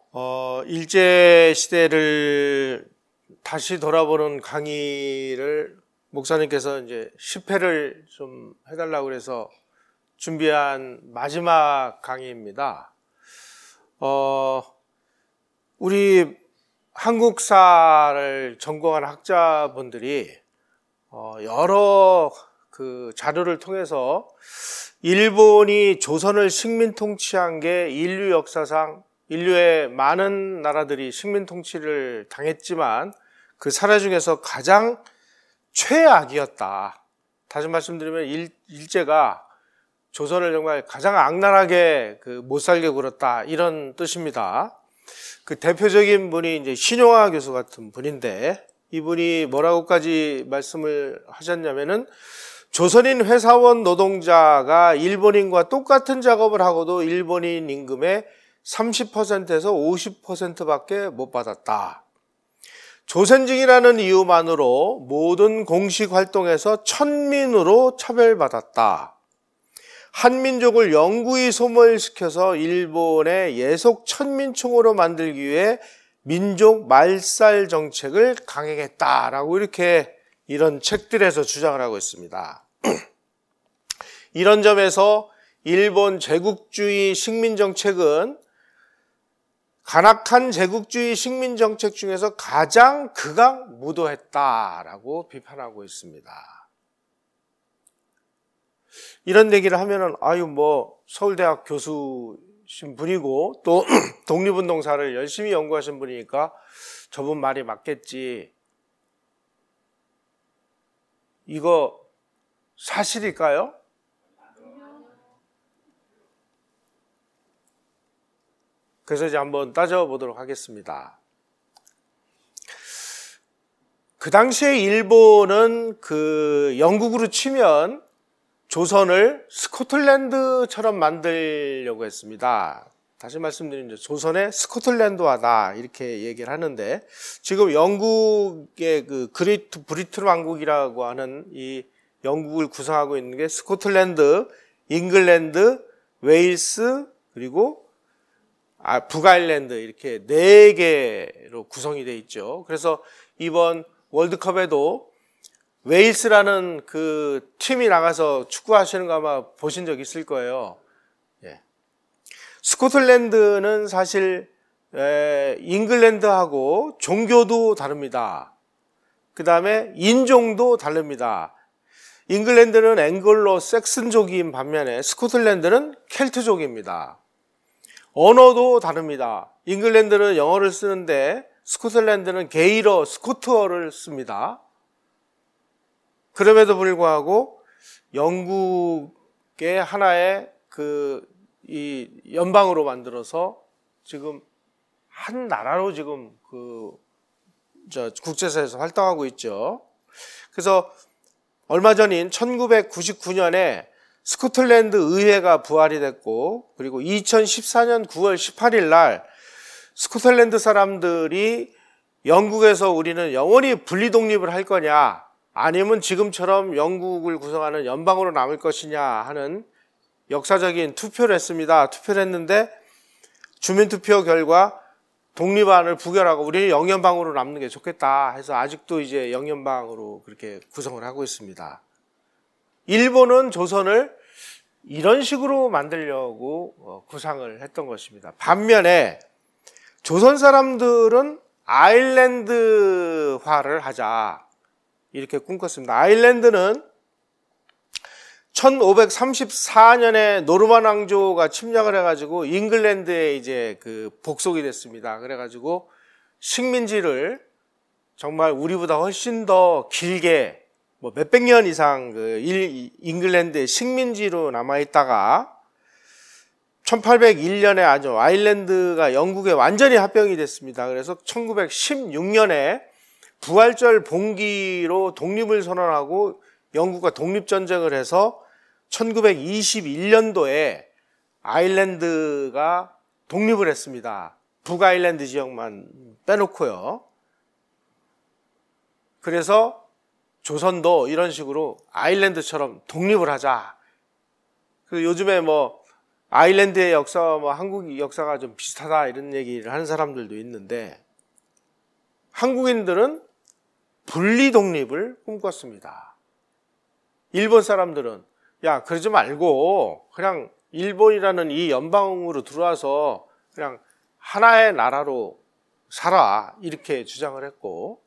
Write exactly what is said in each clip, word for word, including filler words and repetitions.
어, 일제시대를 다시 돌아보는 강의를 목사님께서 이제 십 회를 좀 해달라고 그래서 준비한 마지막 강의입니다. 어, 우리 한국사를 전공한 학자분들이 어, 여러 그 자료를 통해서 일본이 조선을 식민 통치한 게 인류 역사상 인류의 많은 나라들이 식민 통치를 당했지만 그 사례 중에서 가장 최악이었다. 다시 말씀드리면 일, 일제가 조선을 정말 가장 악랄하게 그 못살게 굴었다, 이런 뜻입니다. 그 대표적인 분이 이제 신용화 교수 같은 분인데, 이분이 뭐라고까지 말씀을 하셨냐면은 조선인 회사원 노동자가 일본인과 똑같은 작업을 하고도 일본인 임금의 삼십 퍼센트에서 오십 퍼센트밖에 못 받았다. 조선직이라는 이유만으로 모든 공식 활동에서 천민으로 차별받았다. 한민족을 영구히 소멸시켜서 일본의 예속 천민총으로 만들기 위해 민족 말살 정책을 강행했다라고 이렇게 이런 책들에서 주장을 하고 있습니다. 이런 점에서 일본 제국주의 식민정책은 간악한 제국주의 식민정책 중에서 가장 극악무도했다라고 비판하고 있습니다. 이런 얘기를 하면은 아유 뭐 서울대학 교수신 분이고 또 독립운동사를 열심히 연구하신 분이니까 저분 말이 맞겠지. 이거 사실일까요? 그래서 이제 한번 따져보도록 하겠습니다. 그 당시에 일본은 그 영국으로 치면 조선을 스코틀랜드처럼 만들려고 했습니다. 다시 말씀드리면 조선의 스코틀랜드화다, 이렇게 얘기를 하는데, 지금 영국의 그 그레이트 브리튼 왕국이라고 하는 이 영국을 구성하고 있는 게 스코틀랜드, 잉글랜드, 웨일스, 그리고 아, 북아일랜드, 이렇게 네 개로 구성이 되어 있죠. 그래서 이번 월드컵에도 웨일스라는 그 팀이 나가서 축구하시는 거 아마 보신 적 있을 거예요. 예. 스코틀랜드는 사실 에, 잉글랜드하고 종교도 다릅니다. 그 다음에 인종도 다릅니다. 잉글랜드는 앵글로 섹슨족인 반면에 스코틀랜드는 켈트족입니다. 언어도 다릅니다. 잉글랜드는 영어를 쓰는데 스코틀랜드는 게일어, 스코트어를 씁니다. 그럼에도 불구하고 영국의 하나의 그 이 연방으로 만들어서 지금 한 나라로 지금 그 저 국제사회에서 활동하고 있죠. 그래서 얼마 전인 천구백구십구 년에 스코틀랜드 의회가 부활이 됐고, 그리고 이천십사 년 구월 십팔일 날 스코틀랜드 사람들이 영국에서 우리는 영원히 분리 독립을 할 거냐, 아니면 지금처럼 영국을 구성하는 연방으로 남을 것이냐 하는 역사적인 투표를 했습니다. 투표를 했는데 주민투표 결과 독립안을 부결하고 우리는 영연방으로 남는 게 좋겠다 해서 아직도 이제 영연방으로 그렇게 구성을 하고 있습니다. 일본은 조선을 이런 식으로 만들려고 구상을 했던 것입니다. 반면에 조선 사람들은 아일랜드화를 하자, 이렇게 꿈꿨습니다. 아일랜드는 천오백삼십사 년에 노르만 왕조가 침략을 해가지고 잉글랜드에 이제 그 복속이 됐습니다. 그래가지고 식민지를 정말 우리보다 훨씬 더 길게 뭐 몇백 년 이상 그 일, 잉글랜드의 식민지로 남아있다가 천팔백일 년에 아주 아일랜드가 영국에 완전히 합병이 됐습니다. 그래서 천구백십육 년에 부활절 봉기로 독립을 선언하고 영국과 독립전쟁을 해서 천구백이십일 년도에 아일랜드가 독립을 했습니다. 북아일랜드 지역만 빼놓고요. 그래서 조선도 이런 식으로 아일랜드처럼 독립을 하자. 그 요즘에 뭐 아일랜드의 역사와 뭐 한국 역사가 좀 비슷하다 이런 얘기를 하는 사람들도 있는데, 한국인들은 분리 독립을 꿈꿨습니다. 일본 사람들은 야 그러지 말고 그냥 일본이라는 이 연방으로 들어와서 그냥 하나의 나라로 살아 이렇게 주장을 했고,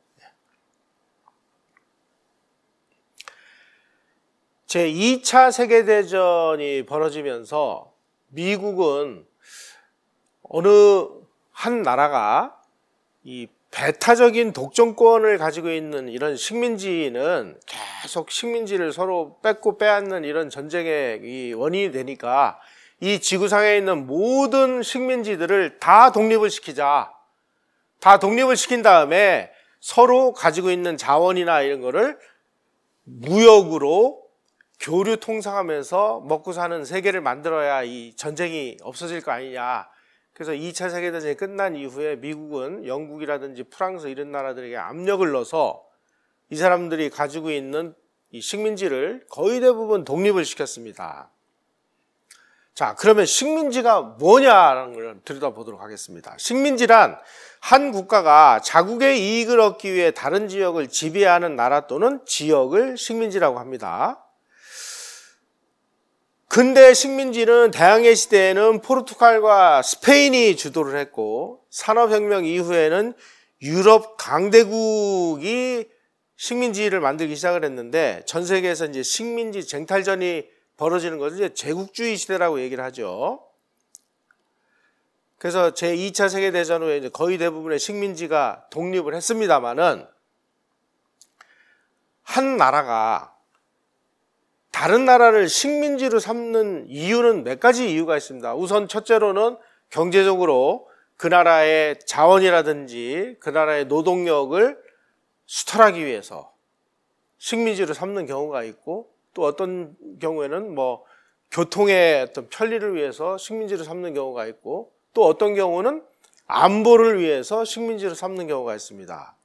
제이 차 세계대전이 벌어지면서 미국은 어느 한 나라가 이 배타적인 독점권을 가지고 있는 이런 식민지는 계속 식민지를 서로 뺏고 빼앗는 이런 전쟁의 이 원인이 되니까 이 지구상에 있는 모든 식민지들을 다 독립을 시키자. 다 독립을 시킨 다음에 서로 가지고 있는 자원이나 이런 거를 무역으로 교류 통상하면서 먹고 사는 세계를 만들어야 이 전쟁이 없어질 거 아니냐. 그래서 이 차 세계대전이 끝난 이후에 미국은 영국이라든지 프랑스 이런 나라들에게 압력을 넣어서 이 사람들이 가지고 있는 이 식민지를 거의 대부분 독립을 시켰습니다. 자, 그러면 식민지가 뭐냐라는 걸 들여다보도록 하겠습니다. 식민지란 한 국가가 자국의 이익을 얻기 위해 다른 지역을 지배하는 나라 또는 지역을 식민지라고 합니다. 근대 식민지는 대항해 시대에는 포르투갈과 스페인이 주도를 했고, 산업혁명 이후에는 유럽 강대국이 식민지를 만들기 시작을 했는데, 전 세계에서 이제 식민지 쟁탈전이 벌어지는 것을 이제 제국주의 시대라고 얘기를 하죠. 그래서 제이 차 세계대전 후에 이제 거의 대부분의 식민지가 독립을 했습니다만은, 한 나라가 다른 나라를 식민지로 삼는 이유는 몇 가지 이유가 있습니다. 우선 첫째로는 경제적으로 그 나라의 자원이라든지 그 나라의 노동력을 수탈하기 위해서 식민지로 삼는 경우가 있고, 또 어떤 경우에는 뭐 교통의 어떤 편리를 위해서 식민지로 삼는 경우가 있고, 또 어떤 경우는 안보를 위해서 식민지로 삼는 경우가 있습니다.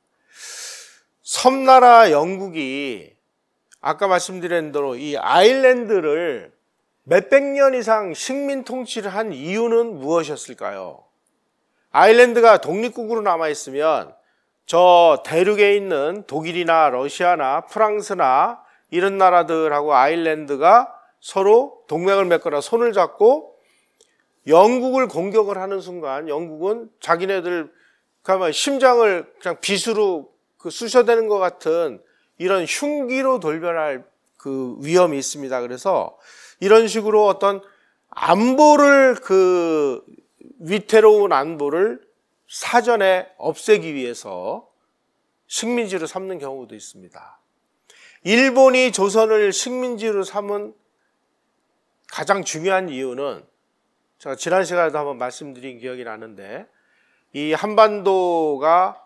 섬나라 영국이 아까 말씀드린 대로 이 아일랜드를 몇백 년 이상 식민 통치를 한 이유는 무엇이었을까요? 아일랜드가 독립국으로 남아있으면 저 대륙에 있는 독일이나 러시아나 프랑스나 이런 나라들하고 아일랜드가 서로 동맹을 맺거나 손을 잡고 영국을 공격을 하는 순간 영국은 자기네들 그러면 심장을 그냥 빗으로 그 쑤셔대는 것 같은 이런 흉기로 돌변할 그 위험이 있습니다. 그래서 이런 식으로 어떤 안보를 그 위태로운 안보를 사전에 없애기 위해서 식민지로 삼는 경우도 있습니다. 일본이 조선을 식민지로 삼은 가장 중요한 이유는 제가 지난 시간에도 한번 말씀드린 기억이 나는데, 이 한반도가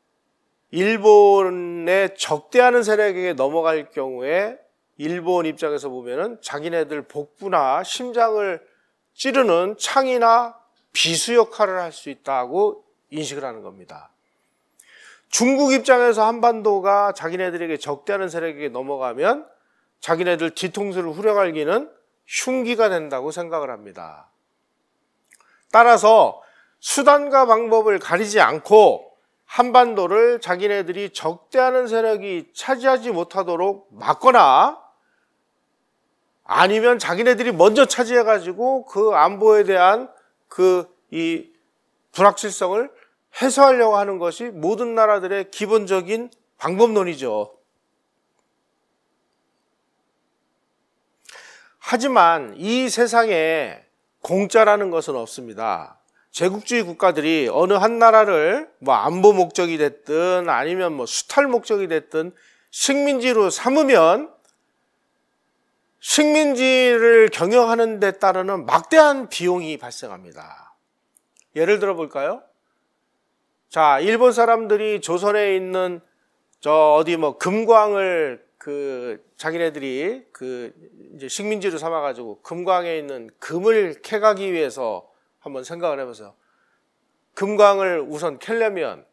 일본의 적대하는 세력에게 넘어갈 경우에 일본 입장에서 보면은 자기네들 복부나 심장을 찌르는 창이나 비수 역할을 할 수 있다고 인식을 하는 겁니다. 중국 입장에서 한반도가 자기네들에게 적대하는 세력에게 넘어가면 자기네들 뒤통수를 후려갈기는 흉기가 된다고 생각을 합니다. 따라서 수단과 방법을 가리지 않고 한반도를 자기네들이 적대하는 세력이 차지하지 못하도록 막거나 아니면 자기네들이 먼저 차지해가지고 그 안보에 대한 그 이 불확실성을 해소하려고 하는 것이 모든 나라들의 기본적인 방법론이죠. 하지만 이 세상에 공짜라는 것은 없습니다. 제국주의 국가들이 어느 한 나라를 뭐 안보 목적이 됐든 아니면 뭐 수탈 목적이 됐든 식민지로 삼으면 식민지를 경영하는 데 따르는 막대한 비용이 발생합니다. 예를 들어 볼까요? 자, 일본 사람들이 조선에 있는 저 어디 뭐 금광을 그 자기네들이 그 이제 식민지로 삼아가지고 금광에 있는 금을 캐가기 위해서 한번 생각을 해보세요. 금광을 우선 캐려면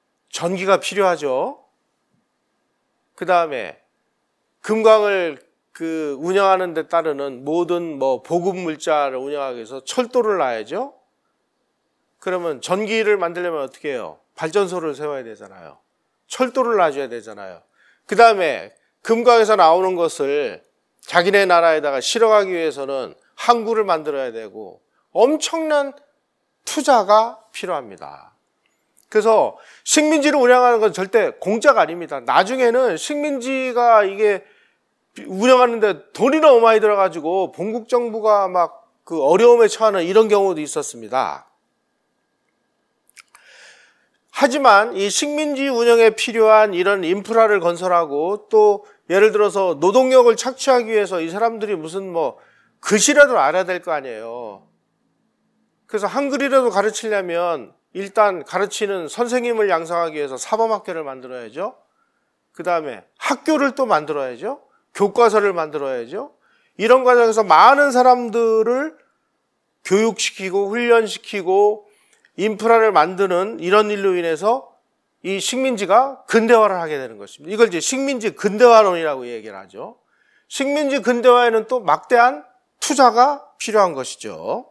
전기가 필요하죠. 그 다음에 금광을 그 운영하는 데 따르는 모든 뭐 보급 물자를 운영하기 위해서 철도를 놔야죠. 그러면 전기를 만들려면 어떻게 해요? 발전소를 세워야 되잖아요. 철도를 놔줘야 되잖아요. 그 다음에 금강에서 나오는 것을 자기네 나라에다가 실어가기 위해서는 항구를 만들어야 되고 엄청난 투자가 필요합니다. 그래서 식민지를 운영하는 건 절대 공짜가 아닙니다. 나중에는 식민지가 이게 운영하는데 돈이 너무 많이 들어가지고 본국 정부가 막 그 어려움에 처하는 이런 경우도 있었습니다. 하지만 이 식민지 운영에 필요한 이런 인프라를 건설하고 또 예를 들어서 노동력을 착취하기 위해서 이 사람들이 무슨 뭐 글씨라도 알아야 될 거 아니에요. 그래서 한글이라도 가르치려면 일단 가르치는 선생님을 양성하기 위해서 사범학교를 만들어야죠. 그 다음에 학교를 또 만들어야죠. 교과서를 만들어야죠. 이런 과정에서 많은 사람들을 교육시키고 훈련시키고 인프라를 만드는 이런 일로 인해서 이 식민지가 근대화를 하게 되는 것입니다. 이걸 이제 식민지 근대화론이라고 얘기를 하죠. 식민지 근대화에는 또 막대한 투자가 필요한 것이죠.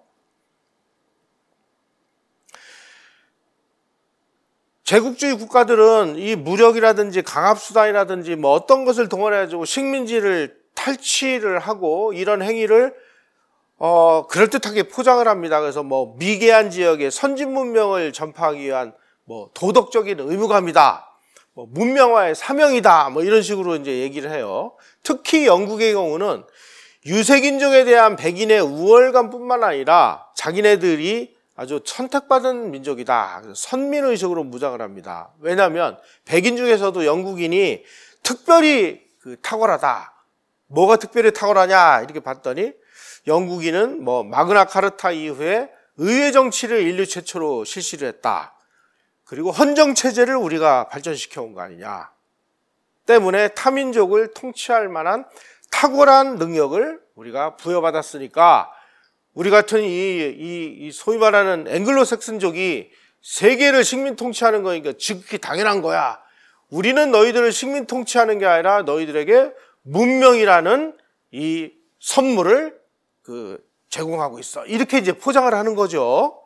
제국주의 국가들은 이 무력이라든지 강압수단이라든지 뭐 어떤 것을 동원해가지고 식민지를 탈취를 하고 이런 행위를 어 그럴듯하게 포장을 합니다. 그래서 뭐 미개한 지역에 선진 문명을 전파하기 위한 뭐 도덕적인 의무감이다, 뭐 문명화의 사명이다, 뭐 이런 식으로 이제 얘기를 해요. 특히 영국의 경우는 유색인종에 대한 백인의 우월감뿐만 아니라 자기네들이 아주 선택받은 민족이다. 선민의식으로 무장을 합니다. 왜냐하면 백인 중에서도 영국인이 특별히 그 탁월하다. 뭐가 특별히 탁월하냐 이렇게 봤더니 영국인은 뭐 마그나 카르타 이후에 의회 정치를 인류 최초로 실시를 했다. 그리고 헌정 체제를 우리가 발전시켜 온 거 아니냐. 때문에 타민족을 통치할 만한 탁월한 능력을 우리가 부여받았으니까 우리 같은 이, 이, 이 소위 말하는 앵글로색슨족이 세계를 식민 통치하는 거니까 지극히 당연한 거야. 우리는 너희들을 식민 통치하는 게 아니라 너희들에게 문명이라는 이 선물을 그 제공하고 있어. 이렇게 이제 포장을 하는 거죠.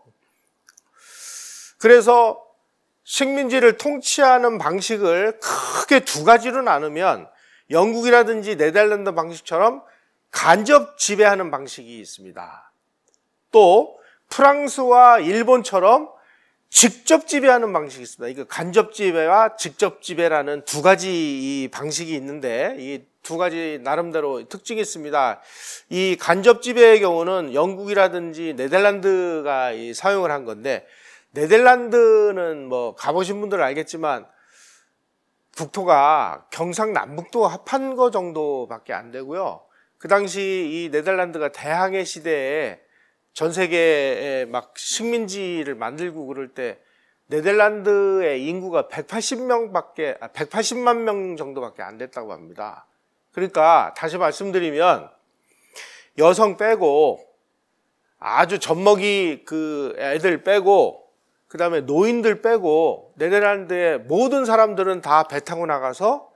그래서 식민지를 통치하는 방식을 크게 두 가지로 나누면 영국이라든지 네덜란드 방식처럼 간접 지배하는 방식이 있습니다. 또 프랑스와 일본처럼 직접 지배하는 방식이 있습니다. 이거 간접 지배와 직접 지배라는 두 가지 이 방식이 있는데 이 두 가지 나름대로 특징이 있습니다. 이 간접 지배의 경우는 영국이라든지 네덜란드가 이 사용을 한 건데 네덜란드는 뭐 가보신 분들은 알겠지만 국토가 경상남북도 합한 거 정도밖에 안 되고요. 그 당시 이 네덜란드가 대항해 시대에 전 세계에 막 식민지를 만들고 그럴 때 네덜란드의 인구가 백팔십 명밖에, 아, 백팔십만 명 정도밖에 안 됐다고 합니다. 그러니까 다시 말씀드리면 여성 빼고 아주 젖먹이 그 애들 빼고 그 다음에 노인들 빼고 네덜란드의 모든 사람들은 다 배 타고 나가서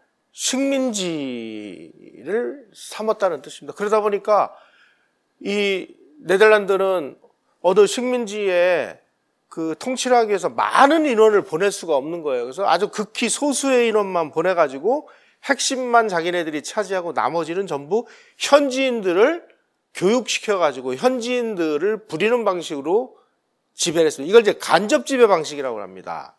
식민지를 삼았다는 뜻입니다. 그러다 보니까 이 네덜란드는 어느 식민지에 그 통치를 하기 위해서 많은 인원을 보낼 수가 없는 거예요. 그래서 아주 극히 소수의 인원만 보내가지고 핵심만 자기네들이 차지하고 나머지는 전부 현지인들을 교육시켜가지고 현지인들을 부리는 방식으로 지배를 했습니다. 이걸 이제 간접 지배 방식이라고 합니다.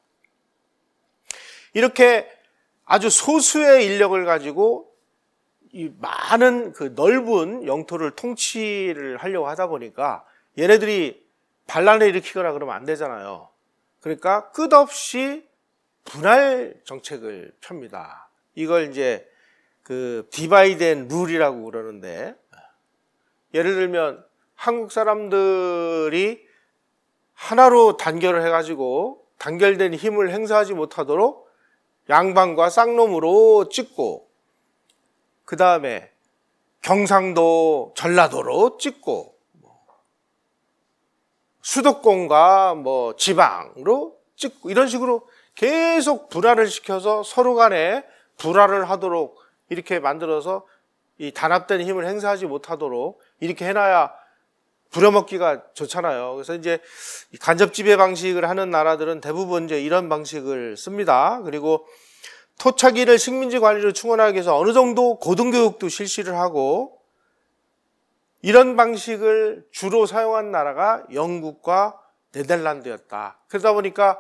이렇게 아주 소수의 인력을 가지고 이 많은 그 넓은 영토를 통치를 하려고 하다 보니까 얘네들이 반란을 일으키거나 그러면 안 되잖아요. 그러니까 끝없이 분할 정책을 펴니다. 이걸 이제 그 디바이드 앤 룰이라고 그러는데 예를 들면 한국 사람들이 하나로 단결을 해가지고 단결된 힘을 행사하지 못하도록 양반과 쌍놈으로 찍고 그 다음에 경상도, 전라도로 찍고 수도권과 뭐 지방으로 찍고 이런 식으로 계속 분할을 시켜서 서로 간에 불화를 하도록 이렇게 만들어서 이 단합된 힘을 행사하지 못하도록 이렇게 해놔야 부려먹기가 좋잖아요. 그래서 이제 간접 지배 방식을 하는 나라들은 대부분 이제 이런 방식을 씁니다. 그리고 토착인을 식민지 관리로 충원하기 위해서 어느 정도 고등교육도 실시를 하고, 이런 방식을 주로 사용한 나라가 영국과 네덜란드였다. 그러다 보니까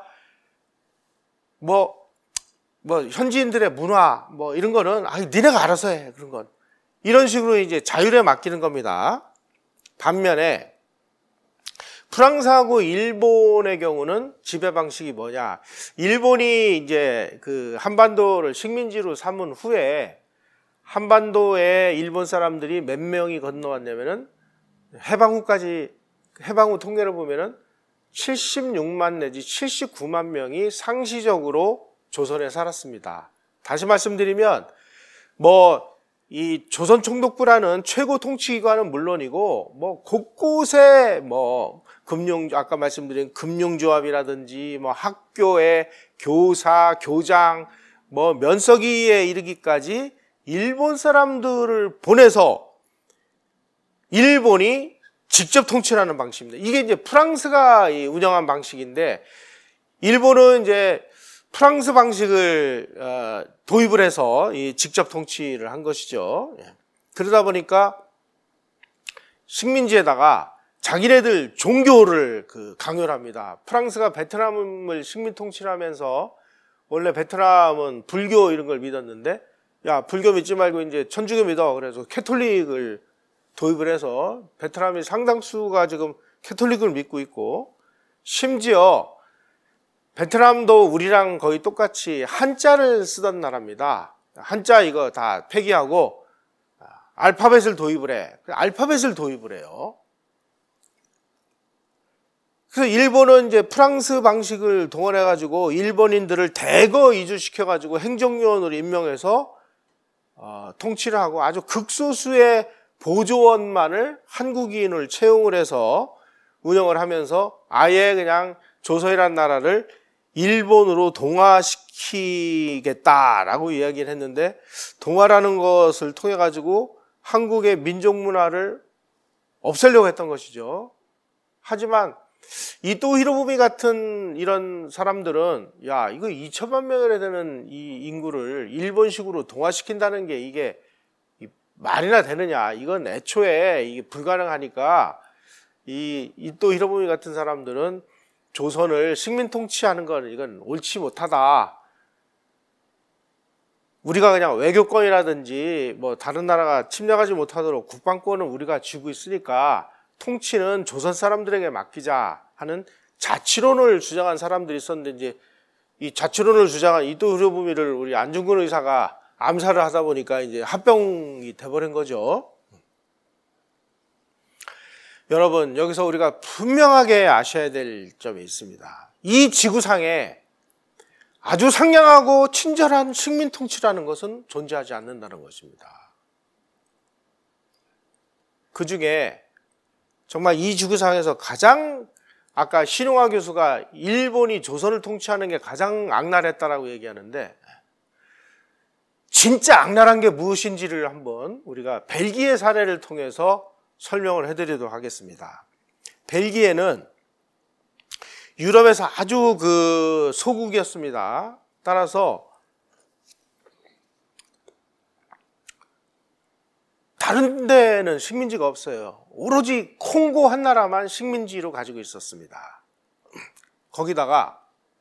뭐, 뭐 현지인들의 문화 뭐 이런 거는 아, 니네가 알아서 해, 그런 건 이런 식으로 이제 자율에 맡기는 겁니다. 반면에 프랑스하고 일본의 경우는 지배 방식이 뭐냐? 일본이 이제 그 한반도를 식민지로 삼은 후에 한반도에 일본 사람들이 몇 명이 건너왔냐면은 해방 후까지, 해방 후 통계를 보면은 칠십육만 내지 칠십구만 명이 상시적으로 조선에 살았습니다. 다시 말씀드리면 뭐 이 조선총독부라는 최고 통치기관은 물론이고 뭐 곳곳에 뭐 금융, 아까 말씀드린 금융조합이라든지 뭐 학교에 교사, 교장, 뭐 면서기에 이르기까지 일본 사람들을 보내서 일본이 직접 통치하는 방식입니다. 이게 이제 프랑스가 운영한 방식인데, 일본은 이제 프랑스 방식을 어, 도입을 해서 이 직접 통치를 한 것이죠. 그러다 보니까 식민지에다가 자기네들 종교를 그 강요를 합니다. 프랑스가 베트남을 식민 통치를 하면서 원래 베트남은 불교 이런 걸 믿었는데, 야, 불교 믿지 말고 이제 천주교 믿어. 그래서 캐톨릭을 도입을 해서 베트남이 상당수가 지금 캐톨릭을 믿고 있고, 심지어 베트남도 우리랑 거의 똑같이 한자를 쓰던 나라입니다. 한자 이거 다 폐기하고 알파벳을 도입을 해. 알파벳을 도입을 해요. 그래서 일본은 이제 프랑스 방식을 동원해가지고 일본인들을 대거 이주시켜가지고 행정요원으로 임명해서 어, 통치를 하고, 아주 극소수의 보조원만을 한국인을 채용을 해서 운영을 하면서 아예 그냥 조선이라는 나라를 일본으로 동화시키겠다라고 이야기를 했는데, 동화라는 것을 통해 가지고 한국의 민족 문화를 없애려고 했던 것이죠. 하지만 이토 히로부미 같은 이런 사람들은 야, 이거 이천만 명이나 되는 이 인구를 일본식으로 동화시킨다는 게 이게 말이나 되느냐, 이건 애초에 이게 불가능하니까 이 이토 히로부미 같은 사람들은 조선을 식민 통치하는 건 이건 옳지 못하다. 우리가 그냥 외교권이라든지 뭐 다른 나라가 침략하지 못하도록 국방권은 우리가 쥐고 있으니까 통치는 조선 사람들에게 맡기자 하는 자치론을 주장한 사람들이 있었는데, 이제 이 자치론을 주장한 이토 히로부미를 우리 안중근 의사가 암살을 하다 보니까 이제 합병이 돼버린 거죠. 여러분, 여기서 우리가 분명하게 아셔야 될 점이 있습니다. 이 지구상에 아주 상냥하고 친절한 식민 통치라는 것은 존재하지 않는다는 것입니다. 그 중에 정말 이 지구상에서 가장, 아까 신용화 교수가 일본이 조선을 통치하는 게 가장 악랄했다라고 얘기하는데, 진짜 악랄한 게 무엇인지를 한번 우리가 벨기에 사례를 통해서 설명을 해드리도록 하겠습니다. 벨기에는 유럽에서 아주 그 소국이었습니다. 따라서 다른 데는 식민지가 없어요. 오로지 콩고 한 나라만 식민지로 가지고 있었습니다. 거기다가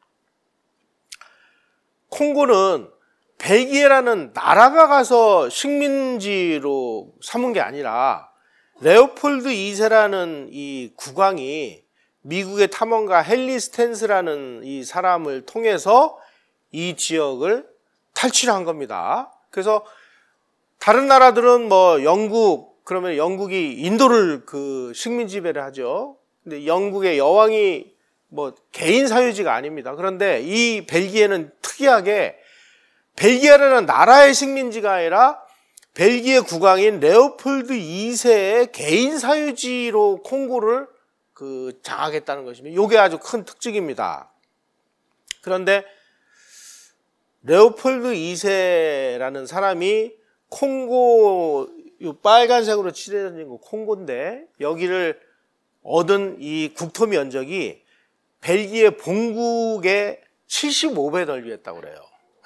콩고는 벨기에라는 나라가 가서 식민지로 삼은 게 아니라 레오폴드 이 세라는 이 국왕이 미국의 탐험가 헨리 스탠스라는 이 사람을 통해서 이 지역을 탈취한 겁니다. 그래서 다른 나라들은 뭐 영국, 그러면 영국이 인도를 그 식민 지배를 하죠. 근데 영국의 여왕이 뭐 개인 사유지가 아닙니다. 그런데 이 벨기에는 특이하게 벨기에라는 나라의 식민지가 아니라 벨기에 국왕인 레오폴드 이 세의 개인 사유지로 콩고를 그 장악했다는 것입니다. 이게 아주 큰 특징입니다. 그런데 레오폴드 이 세라는 사람이 콩고 이 빨간색으로 칠해진 거 콩고인데 여기를 얻은 이 국토 면적이 벨기에 본국의 칠십오 배 넓이했다고 그래요.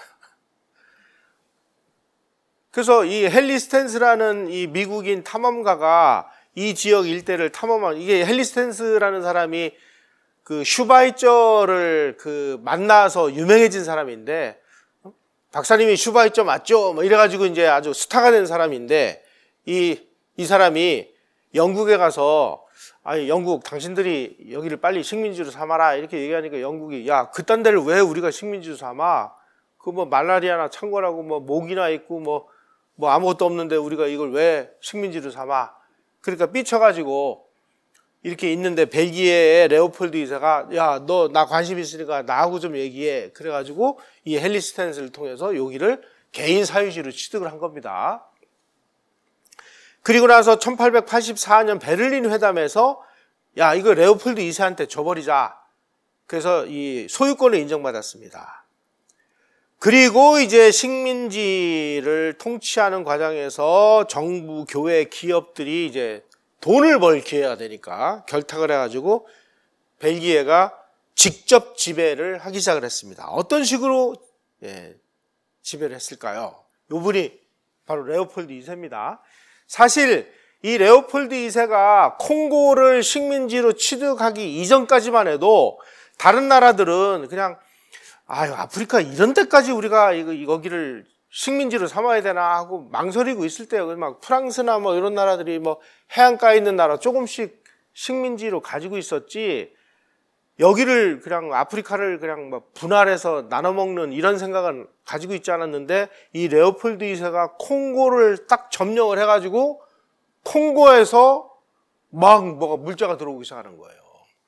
그래서 이 헨리 스탠스라는 이 미국인 탐험가가 이 지역 일대를 탐험한, 이게 헨리 스탠스라는 사람이 그 슈바이처를 그 만나서 유명해진 사람인데, 박사님이 슈바이처 맞죠? 뭐 이래가지고 이제 아주 스타가 된 사람인데, 이, 이 사람이 영국에 가서, 아니, 영국, 당신들이 여기를 빨리 식민지로 삼아라. 이렇게 얘기하니까 영국이, 야, 그딴 데를 왜 우리가 식민지로 삼아? 그 뭐 말라리아나 창궐하고 뭐 모기나 있고 뭐, 뭐 아무것도 없는데 우리가 이걸 왜 식민지로 삼아? 그러니까 삐쳐가지고 이렇게 있는데 벨기에의 레오폴드 이사가, 야, 너 나 관심 있으니까 나하고 좀 얘기해. 그래가지고 이 헨리 스탠스를 통해서 여기를 개인 사유지로 취득을 한 겁니다. 그리고 나서 천팔백팔십사 년 베를린 회담에서, 야, 이거 레오폴드 이 세한테 줘버리자. 그래서 이 소유권을 인정받았습니다. 그리고 이제 식민지를 통치하는 과정에서 정부, 교회, 기업들이 이제 돈을 벌 기회가 되니까 결탁을 해가지고 벨기에가 직접 지배를 하기 시작을 했습니다. 어떤 식으로 예, 지배를 했을까요? 이분이 바로 레오폴드 이 세입니다. 사실 이 레오폴드 이 세가 콩고를 식민지로 취득하기 이전까지만 해도 다른 나라들은 그냥, 아유, 아프리카 이런 데까지 우리가 이거, 여기를 식민지로 삼아야 되나 하고 망설이고 있을 때요. 막 프랑스나 뭐 이런 나라들이 뭐 해안가에 있는 나라 조금씩 식민지로 가지고 있었지, 여기를 그냥 아프리카를 그냥 뭐 분할해서 나눠 먹는 이런 생각은 가지고 있지 않았는데, 이 레오폴드 이 세가 콩고를 딱 점령을 해가지고 콩고에서 막 뭐가 물자가 들어오기 시작하는 거예요.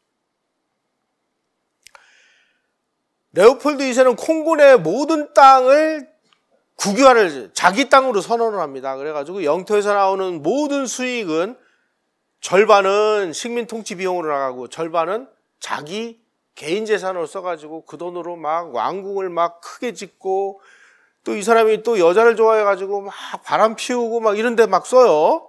레오폴드 이 세는 콩고 내 모든 땅을 국유화를 자기 땅으로 선언을 합니다. 그래가지고 영토에서 나오는 모든 수익은 절반은 식민 통치 비용으로 나가고 절반은 자기 개인 재산으로 써가지고 그 돈으로 막 왕궁을 막 크게 짓고, 또 이 사람이 또 여자를 좋아해가지고 막 바람 피우고 막 이런 데 막 써요.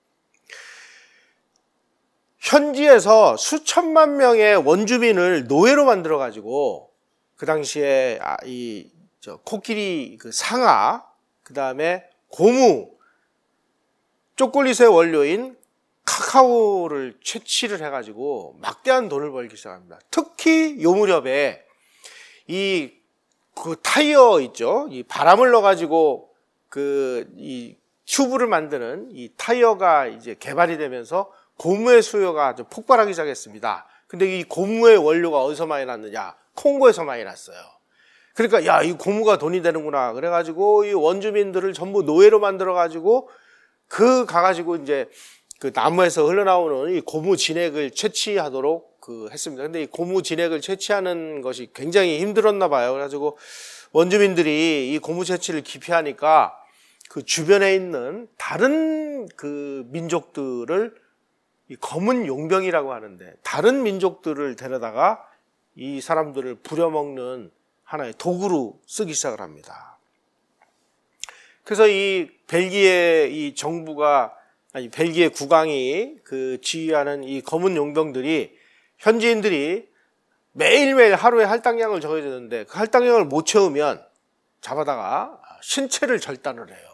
현지에서 수천만 명의 원주민을 노예로 만들어가지고 그 당시에 이 저 코끼리 그 상아, 그 다음에 고무, 초콜릿의 원료인 카카오를 채취를 해가지고 막대한 돈을 벌기 시작합니다. 특히 요 무렵에 이 그 타이어 있죠, 이 바람을 넣어가지고 그 이 튜브를 만드는 이 타이어가 이제 개발이 되면서 고무의 수요가 아주 폭발하기 시작했습니다. 근데 이 고무의 원료가 어디서 많이 났느냐? 콩고에서 많이 났어요. 그러니까 야, 이 고무가 돈이 되는구나. 그래가지고 이 원주민들을 전부 노예로 만들어가지고 그 가가지고 이제 그 나무에서 흘러나오는 이 고무 진액을 채취하도록 그 했습니다. 근데 이 고무 진액을 채취하는 것이 굉장히 힘들었나 봐요. 그래가지고 원주민들이 이 고무 채취를 기피하니까 그 주변에 있는 다른 그 민족들을 이 검은 용병이라고 하는데, 다른 민족들을 데려다가 이 사람들을 부려먹는 하나의 도구로 쓰기 시작을 합니다. 그래서 이 벨기에 이 정부가, 아니 벨기에 국왕이 그 지휘하는 이 검은 용병들이, 현지인들이 매일매일 하루에 할당량을 정해야 되는데 그 할당량을 못 채우면 잡아다가 신체를 절단을 해요.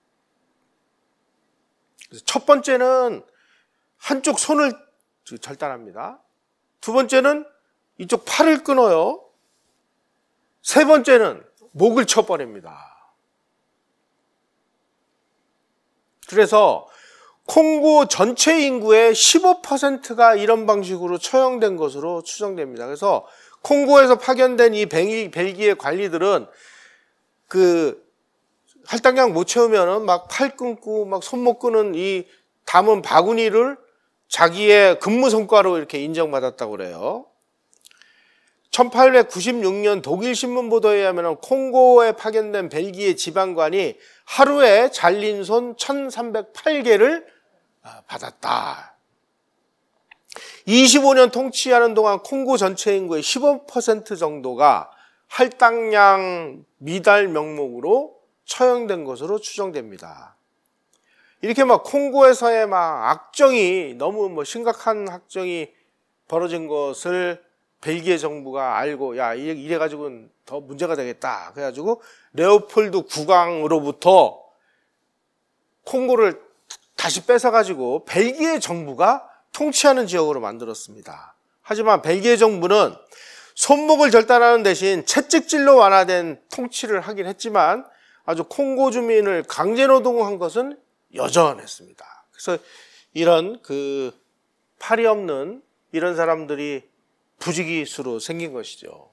그래서 첫 번째는 한쪽 손을 절단합니다. 두 번째는 이쪽 팔을 끊어요. 세 번째는 목을 쳐버립니다. 그래서 콩고 전체 인구의 십오 퍼센트가 이런 방식으로 처형된 것으로 추정됩니다. 그래서 콩고에서 파견된 이 벨기에 관리들은 그 할당량 못 채우면은 막 팔 끊고 막 손목 끄는 이 담은 바구니를 자기의 근무 성과로 이렇게 인정받았다고 그래요. 천팔백구십육 년 독일 신문 보도에 의하면 콩고에 파견된 벨기에 지방관이 하루에 잘린 손 천삼백팔 개를 받았다. 이십오 년 통치하는 동안 콩고 전체 인구의 십오 퍼센트 정도가 할당량 미달 명목으로 처형된 것으로 추정됩니다. 이렇게 막 콩고에서의 막 악정이 너무 뭐 심각한 악정이 벌어진 것을 벨기에 정부가 알고 야 이래 가지고는 더 문제가 되겠다. 그래가지고 레오폴드 국왕으로부터 콩고를 다시 뺏어가지고 벨기에 정부가 통치하는 지역으로 만들었습니다. 하지만 벨기에 정부는 손목을 절단하는 대신 채찍질로 완화된 통치를 하긴 했지만 아주 콩고 주민을 강제 노동한 것은 여전했습니다. 그래서 이런 그 팔이 없는 이런 사람들이 부지기수로 생긴 것이죠.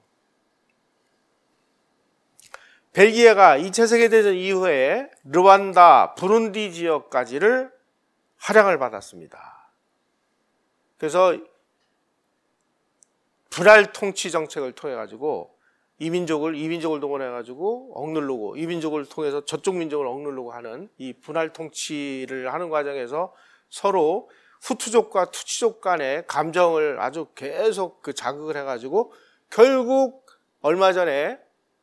벨기에가 이 차 세계대전 이후에 르완다, 부룬디 지역까지를 할양을 받았습니다. 그래서 분할 통치 정책을 통해 가지고 이민족을 이민족을 동원해 가지고 억누르고 이민족을 통해서 저쪽 민족을 억누르고 하는 이 분할 통치를 하는 과정에서 서로 후투족과 투치족 간의 감정을 아주 계속 그 자극을 해 가지고 결국 얼마 전에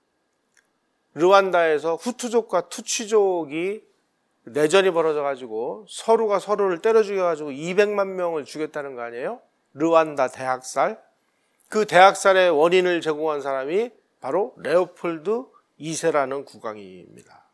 르완다에서 후투족과 투치족이 내전이 벌어져 가지고 서로가 서로를 때려 죽여 가지고 이백만 명을 죽였다는 거 아니에요? 르완다 대학살. 그 대학살의 원인을 제공한 사람이 바로 레오폴드 이 세라는 국왕입니다.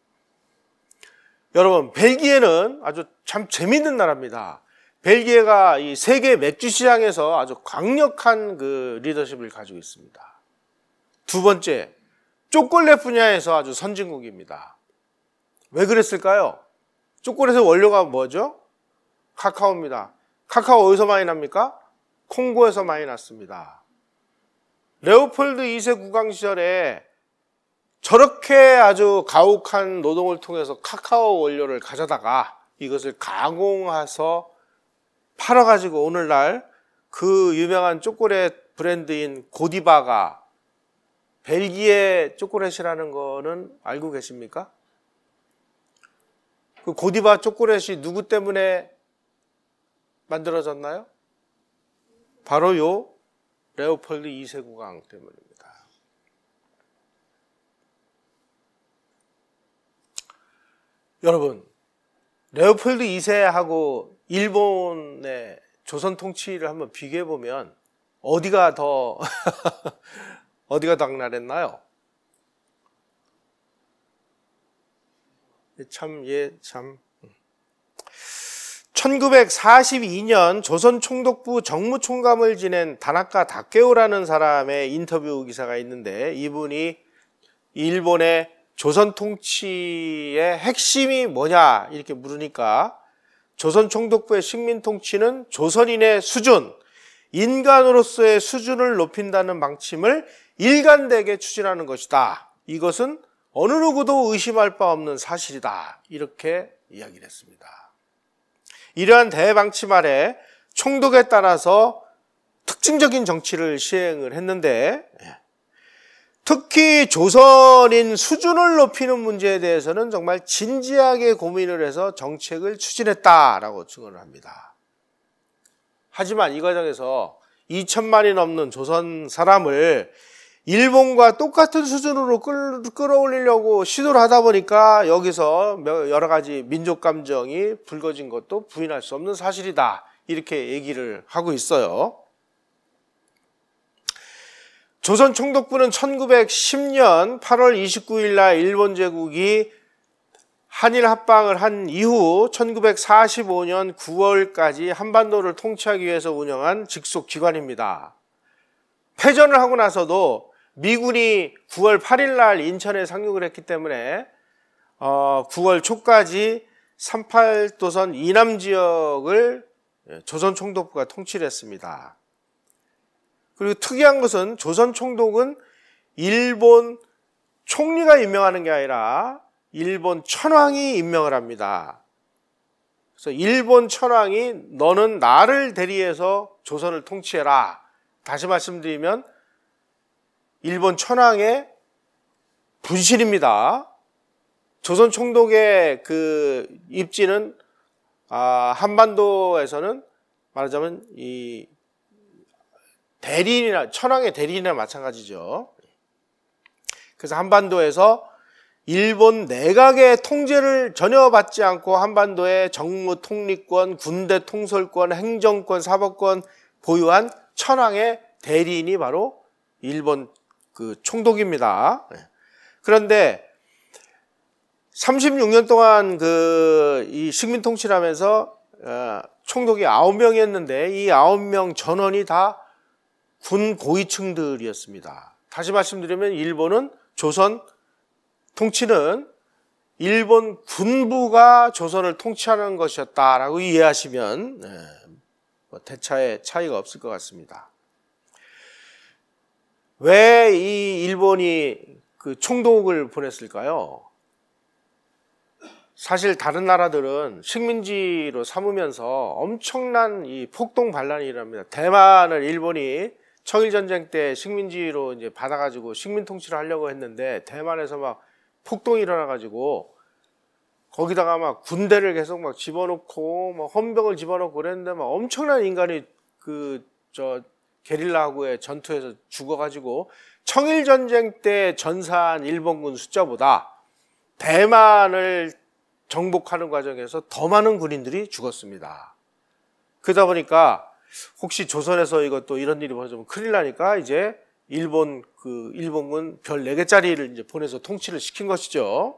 여러분, 벨기에는 아주 참 재밌는 나라입니다. 벨기에가 이 세계 맥주 시장에서 아주 강력한 그 리더십을 가지고 있습니다. 두 번째, 초콜릿 분야에서 아주 선진국입니다. 왜 그랬을까요? 초콜릿의 원료가 뭐죠? 카카오입니다. 카카오 어디서 많이 납니까? 콩고에서 많이 났습니다. 레오폴드 이 세 국왕 시절에 저렇게 아주 가혹한 노동을 통해서 카카오 원료를 가져다가 이것을 가공해서 팔아가지고 오늘날 그 유명한 초콜릿 브랜드인 고디바가 벨기에 초콜릿이라는 거는 알고 계십니까? 그 고디바 초콜릿이 누구 때문에 만들어졌나요? 바로 요 레오폴드 이 세 국왕 때문입니다. 여러분, 레오폴드 이 세하고 일본의 조선 통치를 한번 비교해 보면 어디가 더 어디가 더 악랄했나요? 참, 예, 참. 천구백사십이 년 조선 총독부 정무총감을 지낸 다나카 다케오라는 사람의 인터뷰 기사가 있는데 이분이 일본의 조선 통치의 핵심이 뭐냐 이렇게 물으니까 조선 총독부의 식민 통치는 조선인의 수준, 인간으로서의 수준을 높인다는 방침을 일관되게 추진하는 것이다. 이것은 어느 누구도 의심할 바 없는 사실이다. 이렇게 이야기를 했습니다. 이러한 대방침 아래 총독에 따라서 특징적인 정치를 시행을 했는데 특히 조선인 수준을 높이는 문제에 대해서는 정말 진지하게 고민을 해서 정책을 추진했다라고 증언을 합니다. 하지만 이 과정에서 이천만이 넘는 조선 사람을 일본과 똑같은 수준으로 끌, 끌어올리려고 시도를 하다 보니까 여기서 여러 가지 민족 감정이 불거진 것도 부인할 수 없는 사실이다. 이렇게 얘기를 하고 있어요. 조선 총독부는 천구백십 년 팔월 이십구일 날 일본 제국이 한일 합방을 한 이후 천구백사십오 년 구월까지 한반도를 통치하기 위해서 운영한 직속 기관입니다. 패전을 하고 나서도 미군이 구월 팔일 날 인천에 상륙을 했기 때문에 어, 구월 초까지 삼팔도선 이남 지역을 조선 총독부가 통치를 했습니다. 그리고 특이한 것은 조선 총독은 일본 총리가 임명하는 게 아니라 일본 천황이 임명을 합니다. 그래서 일본 천황이 너는 나를 대리해서 조선을 통치해라. 다시 말씀드리면 일본 천황의 분신입니다. 조선 총독의 그 입지는 아, 한반도에서는 말하자면 이 대리인이나 천황의 대리인이나 마찬가지죠. 그래서 한반도에서 일본 내각의 통제를 전혀 받지 않고 한반도의 정무 통리권, 군대 통솔권, 행정권, 사법권 보유한 천황의 대리인이 바로 일본 그 총독입니다. 그런데 삼십육 년 동안 그 이 식민 통치를 하면서 어, 총독이 아홉 명이었는데 이 아홉 명 전원이 다 군 고위층들이었습니다. 다시 말씀드리면 일본은 조선 통치는 일본 군부가 조선을 통치하는 것이었다라고 이해하시면 네, 뭐 대차의 차이가 없을 것 같습니다. 왜 이 일본이 그 총독을 보냈을까요? 사실 다른 나라들은 식민지로 삼으면서 엄청난 이 폭동 반란이 일어납니다. 대만을 일본이 청일전쟁 때 식민지로 이제 받아가지고 식민 통치를 하려고 했는데 대만에서 막 폭동이 일어나가지고 거기다가 막 군대를 계속 막 집어넣고 막 헌병을 집어넣고 그랬는데 막 엄청난 인간이 그 저 게릴라하고의 전투에서 죽어가지고 청일전쟁 때 전사한 일본군 숫자보다 대만을 정복하는 과정에서 더 많은 군인들이 죽었습니다. 그러다 보니까 혹시 조선에서 이것도 이런 일이 벌어지면 큰일 나니까 이제 일본 그 일본군 별 네 개짜리를 이제 보내서 통치를 시킨 것이죠.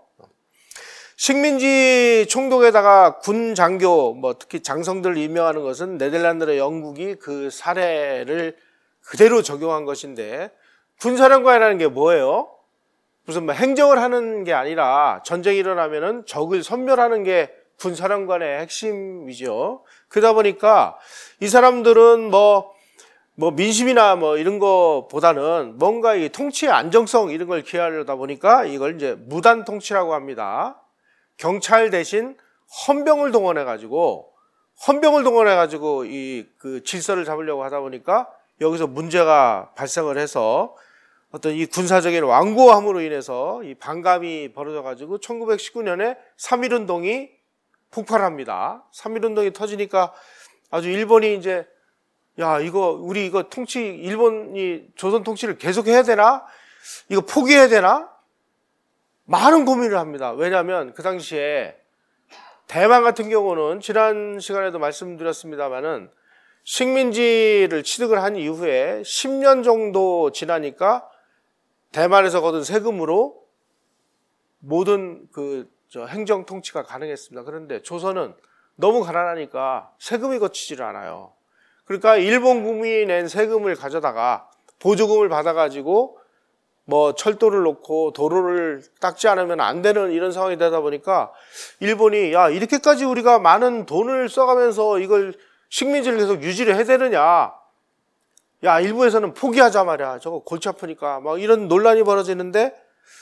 식민지 총독에다가 군 장교, 뭐 특히 장성들을 임명하는 것은 네덜란드나 영국이 그 사례를 그대로 적용한 것인데 군사령관이라는 게 뭐예요? 무슨 뭐 행정을 하는 게 아니라 전쟁이 일어나면은 적을 섬멸하는 게 군사령관의 핵심이죠. 그러다 보니까 이 사람들은 뭐, 뭐 민심이나 뭐 이런 거보다는 뭔가 이 통치의 안정성 이런 걸 기하려다 보니까 이걸 이제 무단 통치라고 합니다. 경찰 대신 헌병을 동원해가지고, 헌병을 동원해가지고 이 그 질서를 잡으려고 하다 보니까 여기서 문제가 발생을 해서 어떤 이 군사적인 완고함으로 인해서 이 반감이 벌어져가지고 천구백십구 년에 삼일운동이 폭발합니다. 삼일운동이 터지니까 아주 일본이 이제 야 이거 우리 이거 통치 일본이 조선 통치를 계속해야 되나? 이거 포기해야 되나? 많은 고민을 합니다. 왜냐하면 그 당시에 대만 같은 경우는 지난 시간에도 말씀드렸습니다마는 식민지를 취득을 한 이후에 십 년 정도 지나니까 대만에서 거둔 세금으로 모든 그 저 행정 통치가 가능했습니다. 그런데 조선은 너무 가난하니까 세금이 거치지를 않아요. 그러니까 일본 국민이 낸 세금을 가져다가 보조금을 받아가지고 뭐 철도를 놓고 도로를 닦지 않으면 안 되는 이런 상황이 되다 보니까 일본이 야 이렇게까지 우리가 많은 돈을 써가면서 이걸 식민지를 계속 유지를 해야 되느냐, 야 일부에서는 포기하자 말이야, 저거 골치 아프니까 막 이런 논란이 벌어지는데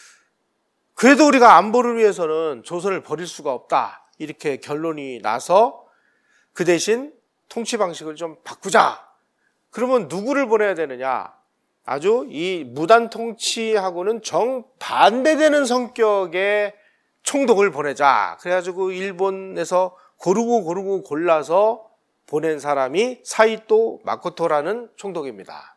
그래도 우리가 안보를 위해서는 조선을 버릴 수가 없다 이렇게 결론이 나서 그 대신 통치 방식을 좀 바꾸자. 그러면 누구를 보내야 되느냐, 아주 이 무단 통치하고는 정반대되는 성격의 총독을 보내자. 그래가지고 일본에서 고르고 고르고 골라서 보낸 사람이 사이토 마코토라는 총독입니다.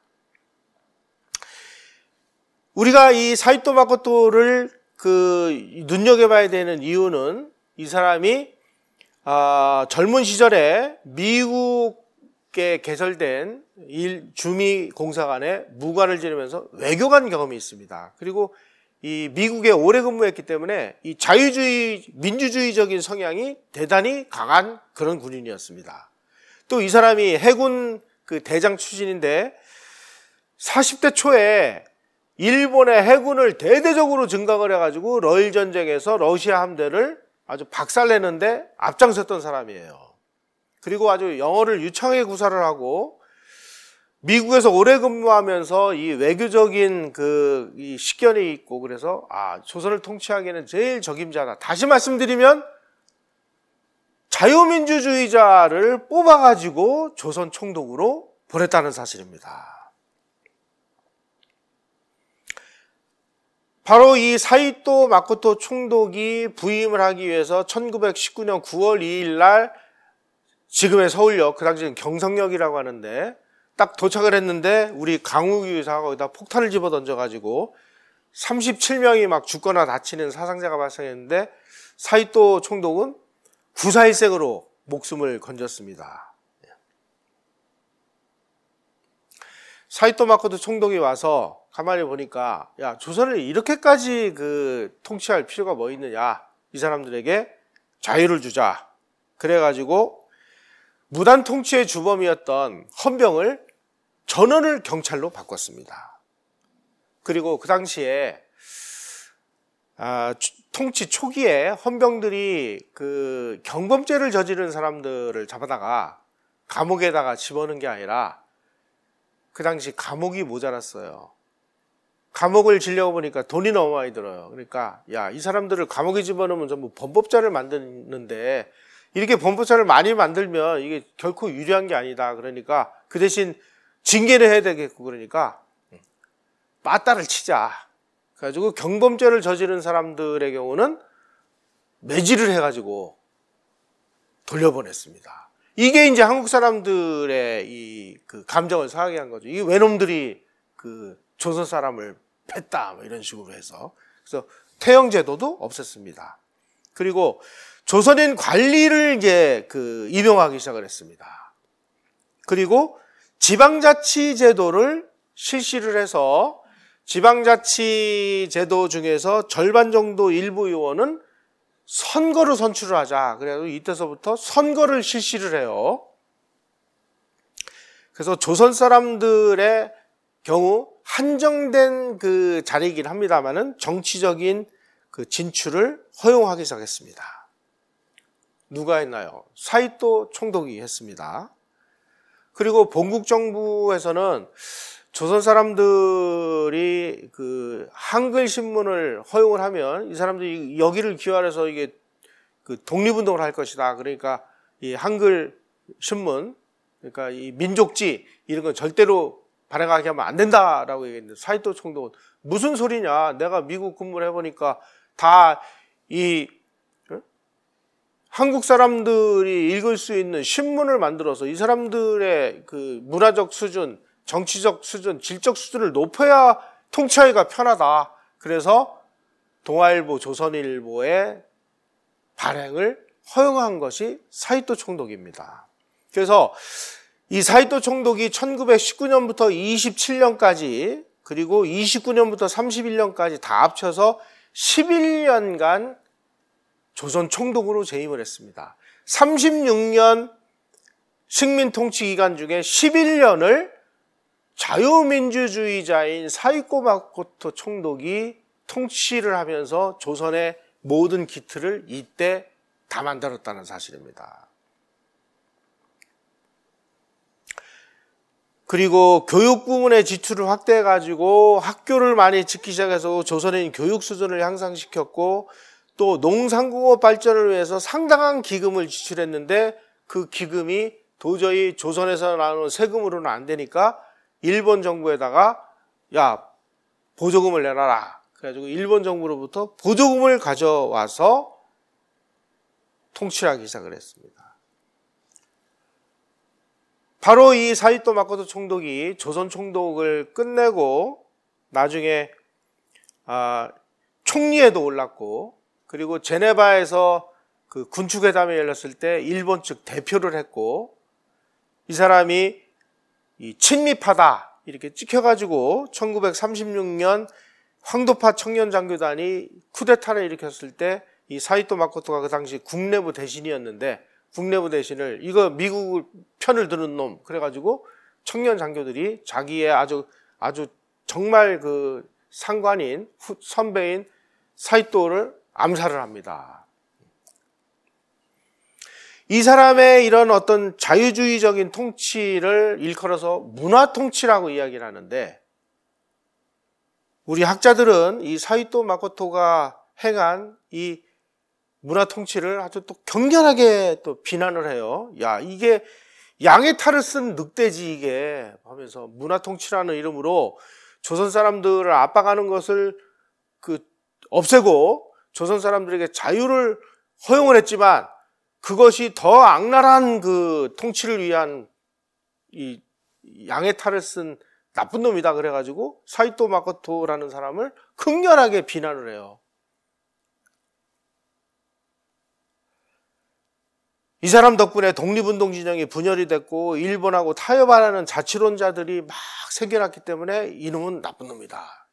우리가 이 사이토 마코토를 그 눈여겨봐야 되는 이유는 이 사람이 아, 젊은 시절에 미국에 개설된 일 주미 공사관에 무관을 지내면서 외교관 경험이 있습니다. 그리고 이 미국에 오래 근무했기 때문에 이 자유주의 민주주의적인 성향이 대단히 강한 그런 군인이었습니다. 또 이 사람이 해군 그 대장 출신인데 사십 대 초에 일본의 해군을 대대적으로 증강을 해가지고 러일 전쟁에서 러시아 함대를 아주 박살내는데 앞장섰던 사람이에요. 그리고 아주 영어를 유창하게 구사를 하고 미국에서 오래 근무하면서 이 외교적인 그 이 식견이 있고 그래서 아 조선을 통치하기에는 제일 적임자다. 다시 말씀드리면 자유민주주의자를 뽑아가지고 조선 총독으로 보냈다는 사실입니다. 바로 이 사이토 마코토 총독이 부임을 하기 위해서 천구백십구 년 구월 이일 날 지금의 서울역, 그 당시에는 경성역이라고 하는데 딱 도착을 했는데 우리 강우기 의사가 거기다 폭탄을 집어 던져가지고 삼십칠 명이 막 죽거나 다치는 사상자가 발생했는데 사이토 총독은 구사일생으로 목숨을 건졌습니다. 사이토 마코토 총독이 와서 가만히 보니까 야, 조선을 이렇게까지 그 통치할 필요가 뭐 있느냐, 이 사람들에게 자유를 주자. 그래가지고 무단 통치의 주범이었던 헌병을 전원을 경찰로 바꿨습니다. 그리고 그 당시에 아, 통치 초기에 헌병들이 그 경범죄를 저지른 사람들을 잡아다가 감옥에다가 집어넣은 게 아니라 그 당시 감옥이 모자랐어요. 감옥을 지려고 보니까 돈이 너무 많이 들어요. 그러니까 야, 이 사람들을 감옥에 집어넣으면 전부 범법자를 만드는데 이렇게 범법자를 많이 만들면 이게 결코 유리한 게 아니다. 그러니까 그 대신 징계를 해야 되겠고, 그러니까 빠따를 치자. 그래가지고 경범죄를 저지른 사람들의 경우는 매질을 해가지고 돌려보냈습니다. 이게 이제 한국 사람들의 이 그 감정을 상하게 한 거죠. 이 외놈들이 그 조선 사람을 팼다, 뭐 이런 식으로 해서. 그래서 태형제도도 없앴습니다. 그리고 조선인 관리를 이제 그 임용하기 시작을 했습니다. 그리고 지방자치 제도를 실시를 해서 지방자치 제도 중에서 절반 정도 일부 의원은 선거로 선출을 하자. 그래서 이때서부터 선거를 실시를 해요. 그래서 조선 사람들의 경우 한정된 그 자리이긴 합니다만은 정치적인 그 진출을 허용하기 시작했습니다. 누가 했나요? 사이토 총독이 했습니다. 그리고 본국 정부에서는 조선 사람들이 그 한글 신문을 허용을 하면 이 사람들이 여기를 기활해서 이게 그 독립운동을 할 것이다. 그러니까 이 한글 신문, 그러니까 이 민족지 이런 건 절대로 발행하게 하면 안 된다라고 얘기했는데 사이토 총독은 무슨 소리냐? 내가 미국 근무를 해보니까 다 이 한국 사람들이 읽을 수 있는 신문을 만들어서 이 사람들의 그 문화적 수준, 정치적 수준, 질적 수준을 높여야 통치하기가 편하다. 그래서 동아일보, 조선일보의 발행을 허용한 것이 사이토 총독입니다. 그래서 이 사이토 총독이 천구백십구 년부터 이십칠 년까지 그리고 이십구 년부터 삼십일 년까지 다 합쳐서 십일 년간 조선 총독으로 재임을 했습니다. 삼십육 년 식민 통치 기간 중에 십일 년을 자유민주주의자인 사이토 마코토 총독이 통치를 하면서 조선의 모든 기틀을 이때 다 만들었다는 사실입니다. 그리고 교육 부문의 지출을 확대해가지고 학교를 많이 짓기 시작해서 조선인 교육 수준을 향상시켰고 또 농산공업 발전을 위해서 상당한 기금을 지출했는데 그 기금이 도저히 조선에서 나오는 세금으로는 안 되니까 일본 정부에다가 야, 보조금을 내놔라. 그래가지고 일본 정부로부터 보조금을 가져와서 통치를 하기 시작을 했습니다. 바로 이 사이토 마코토 총독이 조선 총독을 끝내고 나중에 아, 총리에도 올랐고 그리고 제네바에서 그 군축회담이 열렸을 때 일본 측 대표를 했고 이 사람이 이 친미파다 이렇게 찍혀가지고 천구백삼십육 년 황도파 청년장교단이 쿠데타를 일으켰을 때 이 사이토 마코토가 그 당시 국내부 대신이었는데 국내부 대신을 이거 미국 편을 드는 놈 그래가지고 청년 장교들이 자기의 아주 아주 정말 그 상관인 후, 선배인 사이토를 암살을 합니다. 이 사람의 이런 어떤 자유주의적인 통치를 일컬어서 문화 통치라고 이야기를 하는데 우리 학자들은 이 사이토 마코토가 행한 이 문화 통치를 아주 또 격렬하게 또 비난을 해요. 야, 이게 양의 탈을 쓴 늑대지 이게 하면서 문화 통치라는 이름으로 조선 사람들을 압박하는 것을 그 없애고 조선 사람들에게 자유를 허용을 했지만 그것이 더 악랄한 그 통치를 위한 이 양의 탈을 쓴 나쁜 놈이다 그래가지고 사이토 마코토라는 사람을 극렬하게 비난을 해요. 이 사람 덕분에 독립운동 진영이 분열이 됐고 일본하고 타협하라는 자치론자들이 막 생겨났기 때문에 이놈은 나쁜 놈이다.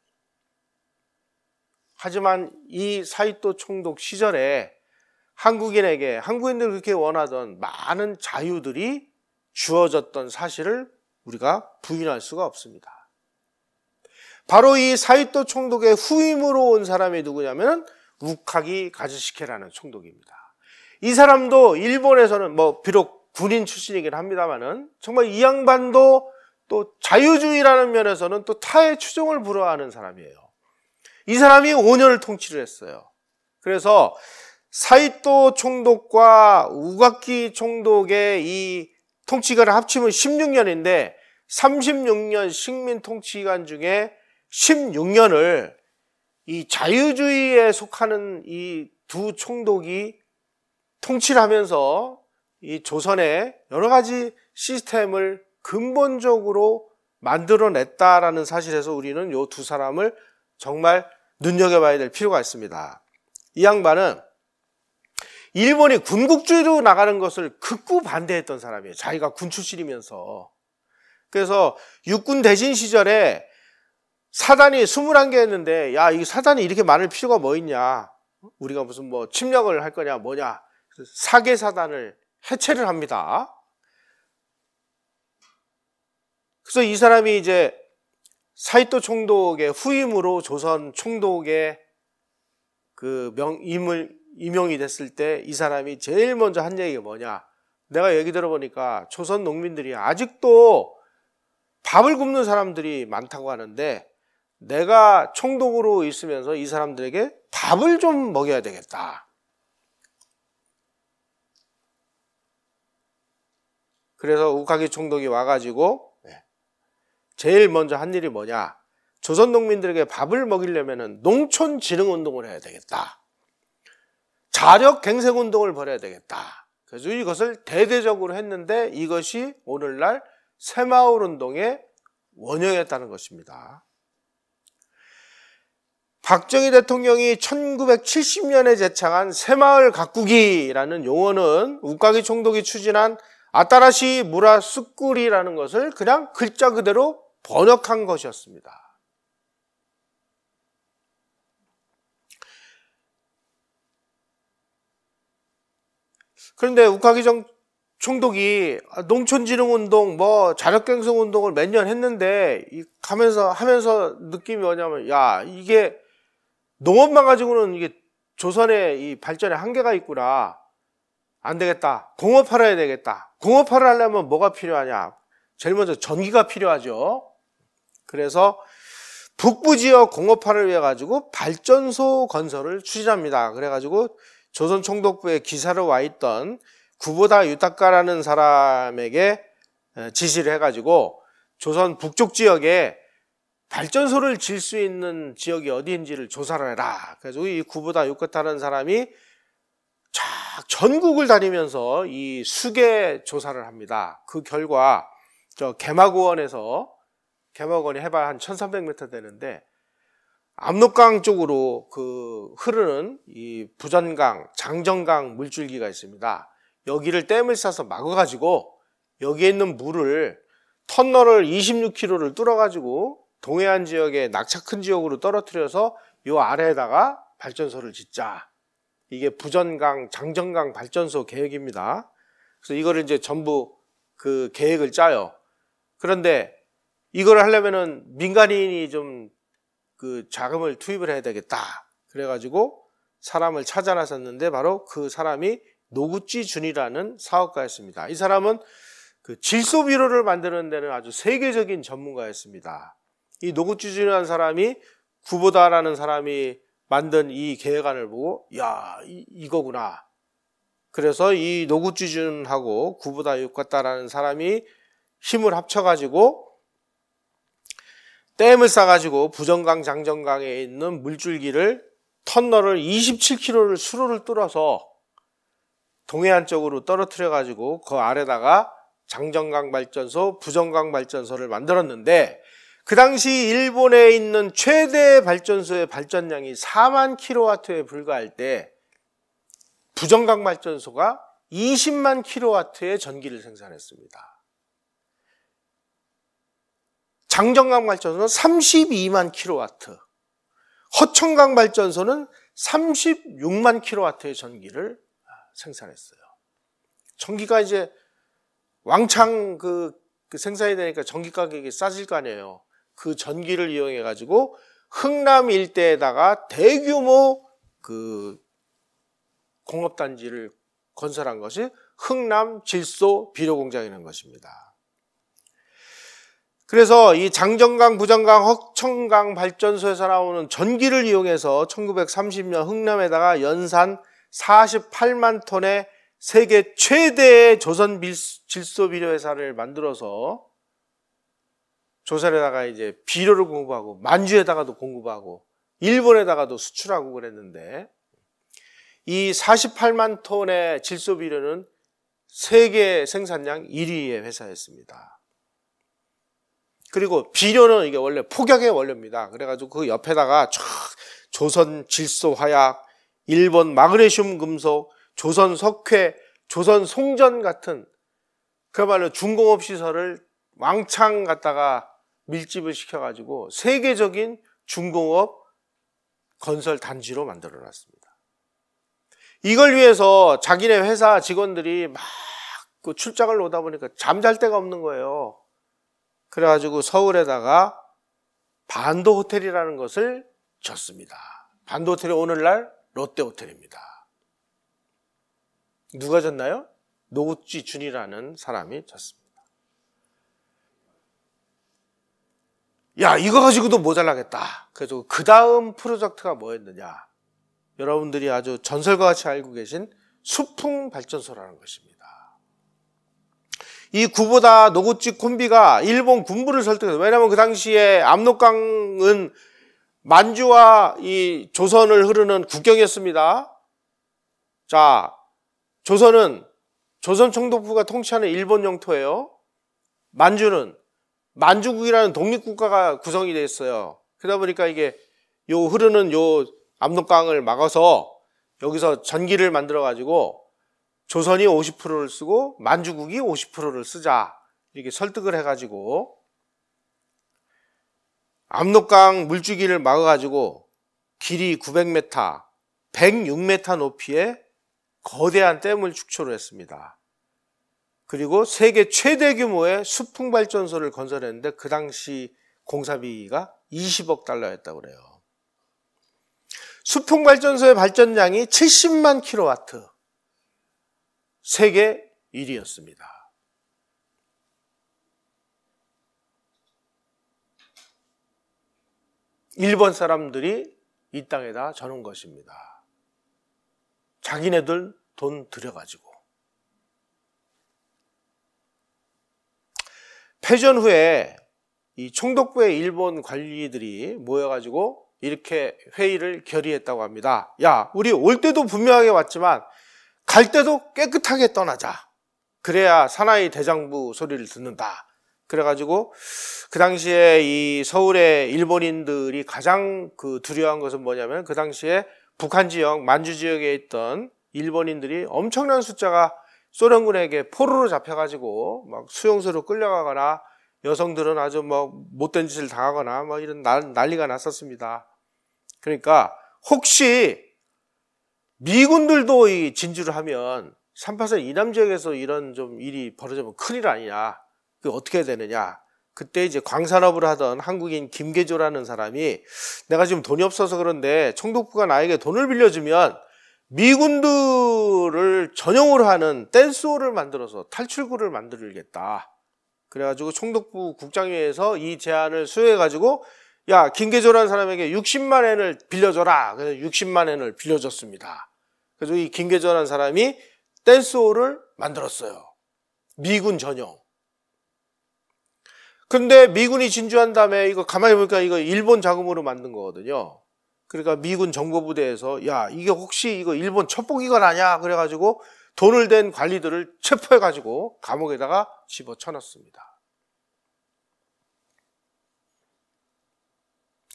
하지만 이 사이토 총독 시절에 한국인에게, 한국인들이 그렇게 원하던 많은 자유들이 주어졌던 사실을 우리가 부인할 수가 없습니다. 바로 이 사이토 총독의 후임으로 온 사람이 누구냐면 우카기 가즈시케라는 총독입니다. 이 사람도 일본에서는 뭐 비록 군인 출신이긴 합니다만은 정말 이 양반도 또 자유주의라는 면에서는 또 타의 추종을 불허하는 사람이에요. 이 사람이 오 년을 통치를 했어요. 그래서 사이토 총독과 우가키 총독의 이 통치기간을 합치면 십육 년인데 삼십육 년 식민 통치기간 중에 십육 년을 이 자유주의에 속하는 이 두 총독이 통치를 하면서 이 조선의 여러 가지 시스템을 근본적으로 만들어냈다라는 사실에서 우리는 이 두 사람을 정말 눈여겨봐야 될 필요가 있습니다. 이 양반은 일본이 군국주의로 나가는 것을 극구 반대했던 사람이에요. 자기가 군 출신이면서. 그래서 육군 대신 시절에 사단이 스물한 개 했는데 야, 이 사단이 이렇게 많을 필요가 뭐 있냐. 우리가 무슨 뭐 침략을 할 거냐 뭐냐. 사개 사단을 해체를 합니다. 그래서 이 사람이 이제 사이토 총독의 후임으로 조선 총독의 그 명, 임을, 임용이 됐을 때 이 사람이 제일 먼저 한 얘기가 뭐냐. 내가 얘기 들어보니까 조선 농민들이 아직도 밥을 굶는 사람들이 많다고 하는데 내가 총독으로 있으면서 이 사람들에게 밥을 좀 먹여야 되겠다. 그래서 우카기 총독이 와가지고 제일 먼저 한 일이 뭐냐. 조선 농민들에게 밥을 먹이려면 농촌진흥운동을 해야 되겠다. 자력갱생운동을 벌여야 되겠다. 그래서 이것을 대대적으로 했는데 이것이 오늘날 새마을운동의 원형이었다는 것입니다. 박정희 대통령이 천구백칠십 년에 제창한 새마을 가꾸기라는 용어는 우카기 총독이 추진한 아따라시 무라 스꾸리라는 것을 그냥 글자 그대로 번역한 것이었습니다. 그런데 우카기 총독이 농촌진흥운동, 뭐 자력갱생운동을 몇 년 했는데 가면서 하면서 느낌이 뭐냐면 야 이게 농업만 가지고는 이게 조선의 이 발전에 한계가 있구나. 안 되겠다. 공업화를 해야 되겠다. 공업화를 하려면 뭐가 필요하냐? 제일 먼저 전기가 필요하죠. 그래서 북부 지역 공업화를 위해 가지고 발전소 건설을 추진합니다. 그래가지고 조선 총독부에 기사로 와 있던 구보다 유타카라는 사람에게 지시를 해가지고 조선 북쪽 지역에 발전소를 질 수 있는 지역이 어디인지를 조사를 해라. 그래서 이 구보다 유타카라는 사람이 쫙 전국을 다니면서 이 수계 조사를 합니다. 그 결과 저 개마고원에서 개마고원이 해발 한 천삼백 미터 되는데 압록강 쪽으로 그 흐르는 이 부전강, 장정강 물줄기가 있습니다. 여기를 댐을 싸서 막아가지고 여기에 있는 물을 터널을 이십육 킬로미터를 뚫어가지고 동해안 지역의 낙차 큰 지역으로 떨어뜨려서 요 아래에다가 발전소를 짓자. 이게 부전강, 장정강 발전소 계획입니다. 그래서 이거를 이제 전부 그 계획을 짜요. 그런데 이걸 하려면은 민간인이 좀 그 자금을 투입을 해야 되겠다. 그래가지고 사람을 찾아 나섰는데 바로 그 사람이 노구치 준이라는 사업가였습니다. 이 사람은 그 질소비료를 만드는 데는 아주 세계적인 전문가였습니다. 이 노구치 준이라는 사람이 구보다라는 사람이 만든 이 계획안을 보고 야 이, 이거구나. 그래서 이 노구치 준하고 구보다 유카타라는 사람이 힘을 합쳐가지고 댐을 쌓아가지고 부전강, 장정강에 있는 물줄기를 터널을 이십칠 킬로미터를 수로를 뚫어서 동해안 쪽으로 떨어뜨려가지고 그 아래다가 장정강 발전소, 부전강 발전소를 만들었는데 그 당시 일본에 있는 최대 발전소의 발전량이 사만 킬로와트에 불과할 때 부정강 발전소가 이십만 킬로와트의 전기를 생산했습니다. 장정강 발전소는 삼십이만 킬로와트, 허천강 발전소는 삼십육만 킬로와트의 전기를 생산했어요. 전기가 이제 왕창 그, 그 생산이 되니까 전기 가격이 싸질 거 아니에요. 그 전기를 이용해 가지고 흥남 일대에다가 대규모 그 공업단지를 건설한 것이 흥남 질소 비료공장이라는 것입니다. 그래서 이 장정강, 부정강, 허천강 발전소에서 나오는 전기를 이용해서 천구백삼십 년 흥남에다가 연산 사십팔만 톤의 세계 최대의 조선 질소 비료 회사를 만들어서 조선에다가 이제 비료를 공급하고 만주에다가도 공급하고 일본에다가도 수출하고 그랬는데, 이 사십팔만 톤의 질소 비료는 세계 생산량 일 위의 회사였습니다. 그리고 비료는 이게 원래 폭약의 원료입니다. 그래가지고 그 옆에다가 쫙 조선 질소 화약, 일본 마그네슘 금속, 조선 석회, 조선 송전 같은 그야말로 중공업 시설을 왕창 갖다가 밀집을 시켜가지고 세계적인 중공업 건설 단지로 만들어 놨습니다. 이걸 위해서 자기네 회사 직원들이 막 그 출장을 오다 보니까 잠잘 데가 없는 거예요. 그래가지고 서울에다가 반도 호텔이라는 것을 졌습니다. 반도 호텔이 오늘날 롯데 호텔입니다. 누가 졌나요? 노구찌 준이라는 사람이 졌습니다. 야, 이거 가지고도 모자라겠다. 그래서 그 다음 프로젝트가 뭐였느냐? 여러분들이 아주 전설과 같이 알고 계신 수풍 발전소라는 것입니다. 이 구보다 노구찌 콤비가 일본 군부를 설득해서, 왜냐하면 그 당시에 압록강은 만주와 이 조선을 흐르는 국경이었습니다. 자, 조선은 조선 총독부가 통치하는 일본 영토예요. 만주는 만주국이라는 독립국가가 구성이 되어 있어요. 그러다 보니까 이게 요 흐르는 요 압록강을 막아서 여기서 전기를 만들어 가지고 조선이 오십 퍼센트를 쓰고 만주국이 오십 퍼센트를 쓰자, 이렇게 설득을 해 가지고 압록강 물줄기를 막아 가지고 길이 구백 미터, 백육 미터 높이의 거대한 댐을 축초를 했습니다. 그리고 세계 최대 규모의 수풍 발전소를 건설했는데 그 당시 공사비가 이십억 달러였다고 그래요. 수풍 발전소의 발전량이 칠십만 킬로와트, 세계 일 위였습니다. 일본 사람들이 이 땅에다 저는 것입니다. 자기네들 돈 들여가지고. 패전 후에 이 총독부의 일본 관리들이 모여가지고 이렇게 회의를 결의했다고 합니다. 야, 우리 올 때도 분명하게 왔지만 갈 때도 깨끗하게 떠나자. 그래야 사나이 대장부 소리를 듣는다. 그래가지고 그 당시에 이 서울의 일본인들이 가장 그 두려워한 것은 뭐냐면, 그 당시에 북한 지역, 만주 지역에 있던 일본인들이 엄청난 숫자가 소련군에게 포로로 잡혀가지고 막 수용소로 끌려가거나, 여성들은 아주 뭐 못된 짓을 당하거나 뭐 이런 난리가 났었습니다. 그러니까 혹시 미군들도 이 진주를 하면 삼팔선 이남 지역에서 이런 좀 일이 벌어지면 큰일 아니냐, 그 어떻게 해야 되느냐. 그때 이제 광산업을 하던 한국인 김계조라는 사람이, 내가 지금 돈이 없어서 그런데 총독부가 나에게 돈을 빌려주면 미군들을 전용으로 하는 댄스홀을 만들어서 탈출구를 만들겠다. 그래가지고 총독부 국장회의에서 이 제안을 수여해가지고, 야, 김계조라는 사람에게 육십만 엔을 빌려줘라. 그래서 육십만 엔을 빌려줬습니다. 그래서 이 김계조라는 사람이 댄스홀을 만들었어요. 미군 전용. 근데 미군이 진주한 다음에 이거 가만히 보니까 이거 일본 자금으로 만든 거거든요. 그러니까 미군 정보부대에서, 야, 이게 혹시 이거 일본 첩보기관 아니야? 그래가지고 돈을 댄 관리들을 체포해가지고 감옥에다가 집어쳐넣습니다.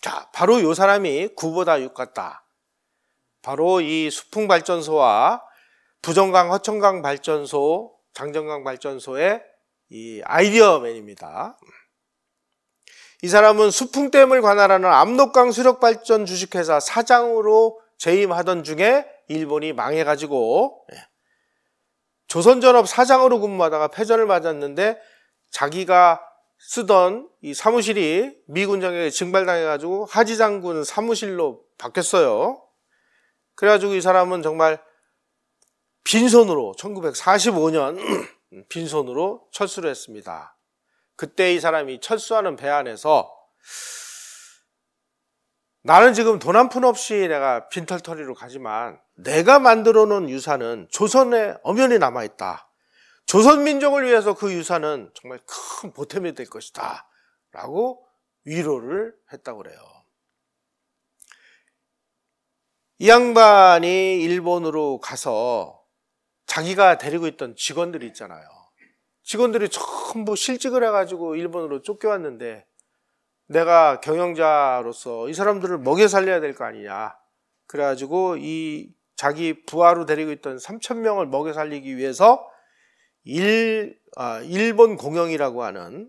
자, 바로 요 사람이 구보다 육 같다. 바로 이 수풍발전소와 부정강 허천강 발전소, 장정강 발전소의 이 아이디어맨입니다. 이 사람은 수풍댐을 관할하는 압록강 수력발전 주식회사 사장으로 재임하던 중에 일본이 망해가지고 조선전업 사장으로 근무하다가 패전을 맞았는데 자기가 쓰던 이 사무실이 미군장에게 증발당해가지고 하지장군 사무실로 바뀌었어요. 그래가지고 이 사람은 정말 빈손으로 천구백사십오 년 빈손으로 철수를 했습니다. 그때 이 사람이 철수하는 배 안에서 나는 지금 돈 한 푼 없이 내가 빈털터리로 가지만 내가 만들어 놓은 유산은 조선에 엄연히 남아있다. 조선 민족을 위해서 그 유산은 정말 큰 보탬이 될 것이다 라고 위로를 했다고 그래요. 이 양반이 일본으로 가서 자기가 데리고 있던 직원들이 있잖아요. 직원들이 전부 실직을 해가지고 일본으로 쫓겨왔는데 내가 경영자로서 이 사람들을 먹여 살려야 될 거 아니냐. 그래가지고 이 자기 부하로 데리고 있던 삼천 명을 먹여 살리기 위해서 일, 아, 일본 공영이라고 하는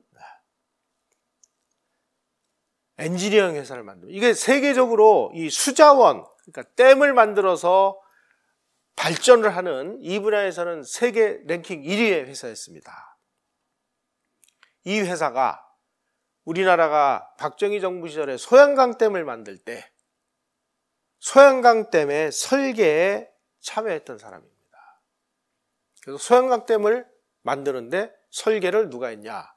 엔지니어링 회사를 만들고, 이게 세계적으로 이 수자원, 그러니까 댐을 만들어서 발전을 하는 이 분야에서는 세계 랭킹 일 위의 회사였습니다. 이 회사가 우리나라가 박정희 정부 시절에 소양강댐을 만들 때 소양강댐의 설계에 참여했던 사람입니다. 그래서 소양강댐을 만드는데 설계를 누가 했냐?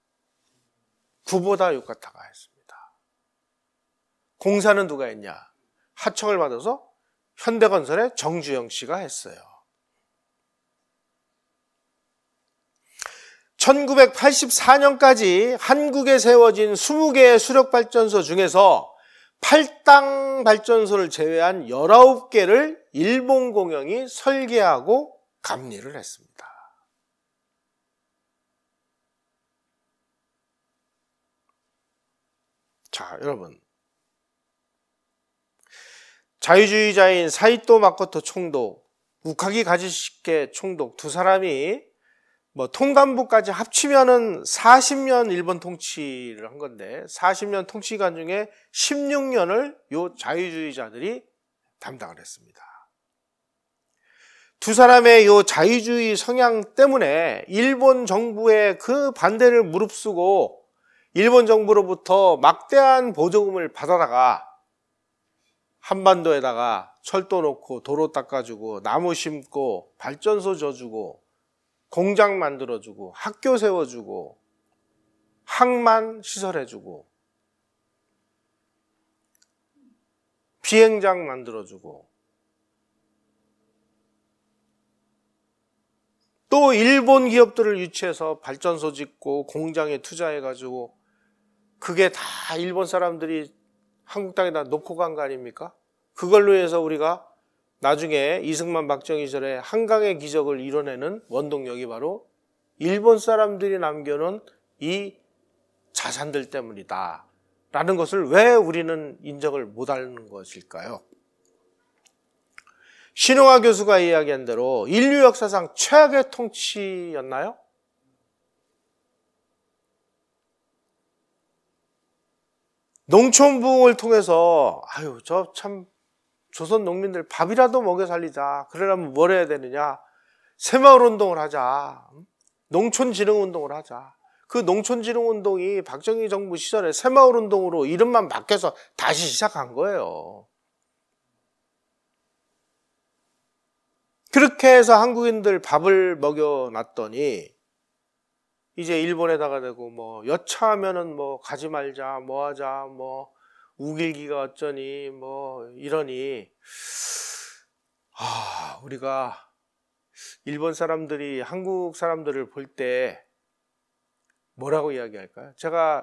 구보다 육 같아가 했습니다. 공사는 누가 했냐? 하청을 받아서 현대건설의 정주영 씨가 했어요. 천구백팔십사 년까지 한국에 세워진 스무 개의 수력발전소 중에서 팔당 발전소를 제외한 열아홉 개를 일본 공영이 설계하고 감리를 했습니다. 자, 여러분. 자유주의자인 사이토 마코토 총독, 우카기 가지시케 총독 두 사람이 뭐 통감부까지 합치면은 사십 년 일본 통치를 한 건데 사십 년 통치기간 중에 십육 년을 요 자유주의자들이 담당을 했습니다. 두 사람의 요 자유주의 성향 때문에 일본 정부의 그 반대를 무릅쓰고 일본 정부로부터 막대한 보조금을 받아다가 한반도에다가 철도 놓고 도로 닦아주고 나무 심고 발전소 져주고 공장 만들어주고 학교 세워주고 항만 시설해주고 비행장 만들어주고 또 일본 기업들을 유치해서 발전소 짓고 공장에 투자해가지고 그게 다 일본 사람들이 한국 땅에다 놓고 간 거 아닙니까? 그걸로 해서 우리가 나중에 이승만 박정희 시절에 한강의 기적을 이뤄내는 원동력이 바로 일본 사람들이 남겨놓은 이 자산들 때문이다 라는 것을 왜 우리는 인정을 못하는 것일까요? 신용화 교수가 이야기한 대로 인류 역사상 최악의 통치였나요? 농촌부흥을 통해서 아유 저 참 조선 농민들 밥이라도 먹여 살리자. 그러려면 뭘 해야 되느냐? 새마을 운동을 하자. 농촌지능 운동을 하자. 그 농촌지능 운동이 박정희 정부 시절에 새마을 운동으로 이름만 바뀌어서 다시 시작한 거예요. 그렇게 해서 한국인들 밥을 먹여놨더니 이제 일본에다가 대고 뭐 여차하면은 뭐 가지 말자, 뭐 하자, 뭐 우길기가 어쩌니 뭐 이러니 아 우리가 일본 사람들이 한국 사람들을 볼 때 뭐라고 이야기할까요? 제가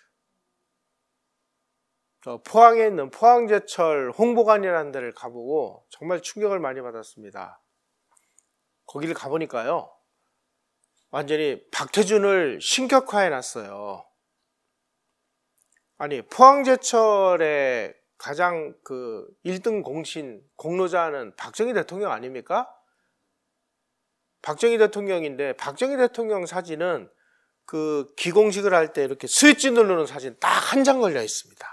포항에 있는 포항제철 홍보관이라는 데를 가보고 정말 충격을 많이 받았습니다. 거기를 가보니까요 완전히 박태준을 신격화해 놨어요. 아니 포항제철의 가장 그 일 등 공신 공로자는 박정희 대통령 아닙니까? 박정희 대통령인데 박정희 대통령 사진은 그 기공식을 할 때 이렇게 스위치 누르는 사진 딱 한 장 걸려 있습니다.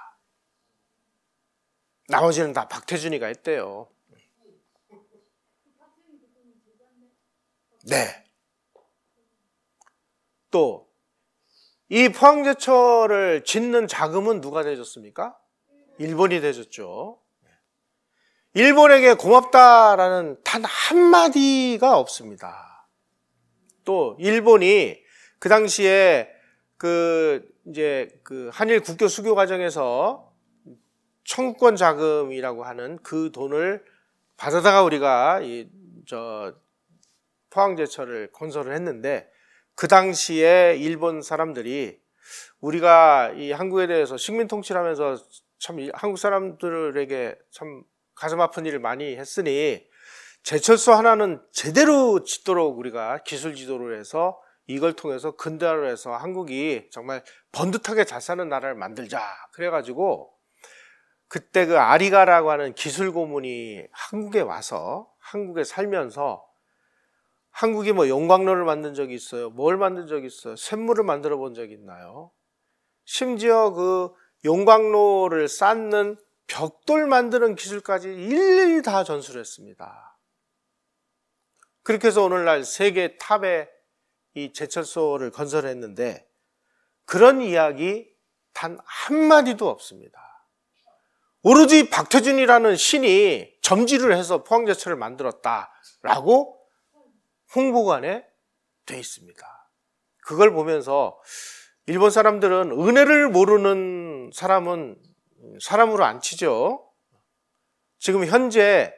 나머지는 다 박태준이가 했대요. 네. 또 이 포항제철을 짓는 자금은 누가 대줬습니까? 일본이 대줬죠. 일본에게 고맙다라는 단 한마디가 없습니다. 또 일본이 그 당시에 그 이제 그 한일 국교 수교 과정에서 청구권 자금이라고 하는 그 돈을 받아다가 우리가 이 저 포항제철을 건설을 했는데, 그 당시에 일본 사람들이 우리가 이 한국에 대해서 식민 통치를 하면서 참 한국 사람들에게 참 가슴 아픈 일을 많이 했으니 제철소 하나는 제대로 짓도록 우리가 기술 지도를 해서 이걸 통해서 근대화를 해서 한국이 정말 번듯하게 잘 사는 나라를 만들자. 그래가지고 그때 그 아리가라고 하는 기술 고문이 한국에 와서 한국에 살면서 한국이 뭐 용광로를 만든 적이 있어요? 뭘 만든 적이 있어요? 샘물을 만들어 본 적이 있나요? 심지어 그 용광로를 쌓는 벽돌 만드는 기술까지 일일이 다 전수했습니다. 그렇게 해서 오늘날 세계 탑에 이 제철소를 건설했는데 그런 이야기 단 한마디도 없습니다. 오로지 박태준이라는 신이 점지를 해서 포항제철을 만들었다라고 홍보관에 돼 있습니다. 그걸 보면서 일본 사람들은 은혜를 모르는 사람은 사람으로 안 치죠. 지금 현재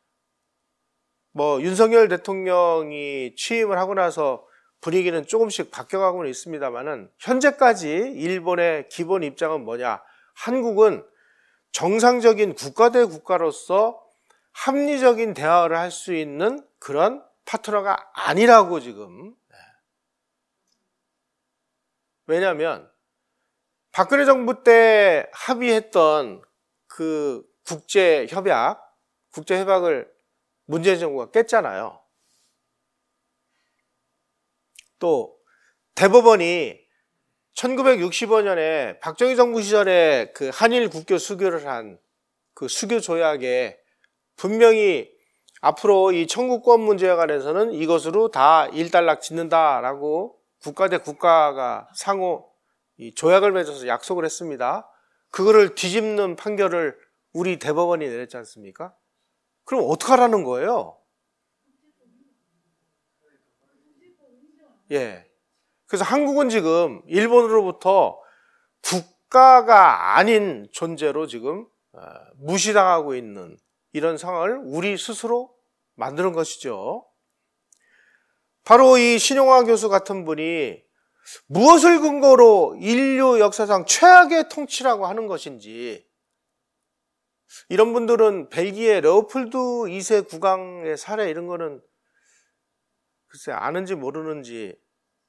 뭐 윤석열 대통령이 취임을 하고 나서 분위기는 조금씩 바뀌어가고는 있습니다만은 현재까지 일본의 기본 입장은 뭐냐? 한국은 정상적인 국가 대 국가로서 합리적인 대화를 할 수 있는 그런 파트너가 아니라고 지금. 왜냐하면 박근혜 정부 때 합의했던 그 국제협약, 국제협약을 문재인 정부가 깼잖아요. 또 대법원이 천구백육십오 년에 박정희 정부 시절에 그 한일 국교 수교를 한 그 수교 조약에 분명히 앞으로 이 청구권 문제에 관해서는 이것으로 다 일단락 짓는다라고 국가 대 국가가 상호 이 조약을 맺어서 약속을 했습니다. 그거를 뒤집는 판결을 우리 대법원이 내렸지 않습니까? 그럼 어떡하라는 거예요? 예. 그래서 한국은 지금 일본으로부터 국가가 아닌 존재로 지금 무시당하고 있는 이런 상황을 우리 스스로 만드는 것이죠. 바로 이 신용화 교수 같은 분이 무엇을 근거로 인류 역사상 최악의 통치라고 하는 것인지, 이런 분들은 벨기에 레오폴드 이 세 국왕의 사례 이런 거는 글쎄 아는지 모르는지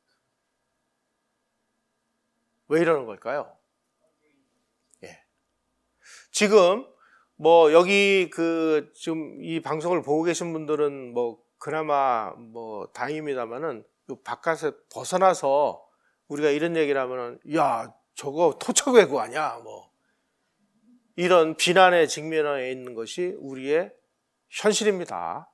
왜 이러는 걸까요? 예. 지금 뭐 여기 그 지금 이 방송을 보고 계신 분들은 뭐 그나마 뭐 다행입니다만은 바깥에 벗어나서 우리가 이런 얘기를 하면은 야 저거 토착외구 아니야 뭐 이런 비난에 직면해 있는 것이 우리의 현실입니다.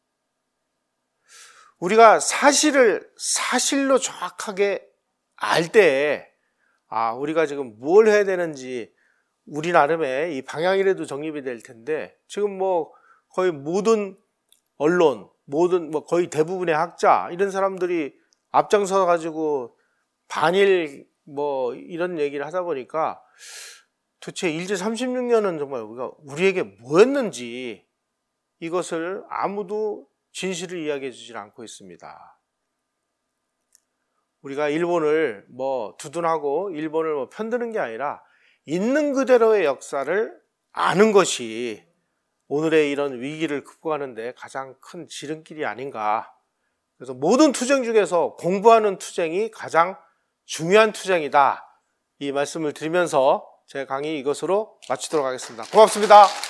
우리가 사실을 사실로 정확하게 알 때 아 우리가 지금 뭘 해야 되는지 우리 나름의 이 방향이라도 정립이 될 텐데, 지금 뭐 거의 모든 언론, 모든 뭐 거의 대부분의 학자 이런 사람들이 앞장서 가지고 반일 뭐 이런 얘기를 하다 보니까 도대체 일제 삼십육 년은 정말 우리가 우리에게 뭐였는지 이것을 아무도 진실을 이야기해 주질 않고 있습니다. 우리가 일본을 뭐 두둔하고 일본을 뭐 편드는 게 아니라 있는 그대로의 역사를 아는 것이 오늘의 이런 위기를 극복하는 데 가장 큰 지름길이 아닌가. 그래서 모든 투쟁 중에서 공부하는 투쟁이 가장 중요한 투쟁이다. 이 말씀을 드리면서 제 강의 이것으로 마치도록 하겠습니다. 고맙습니다.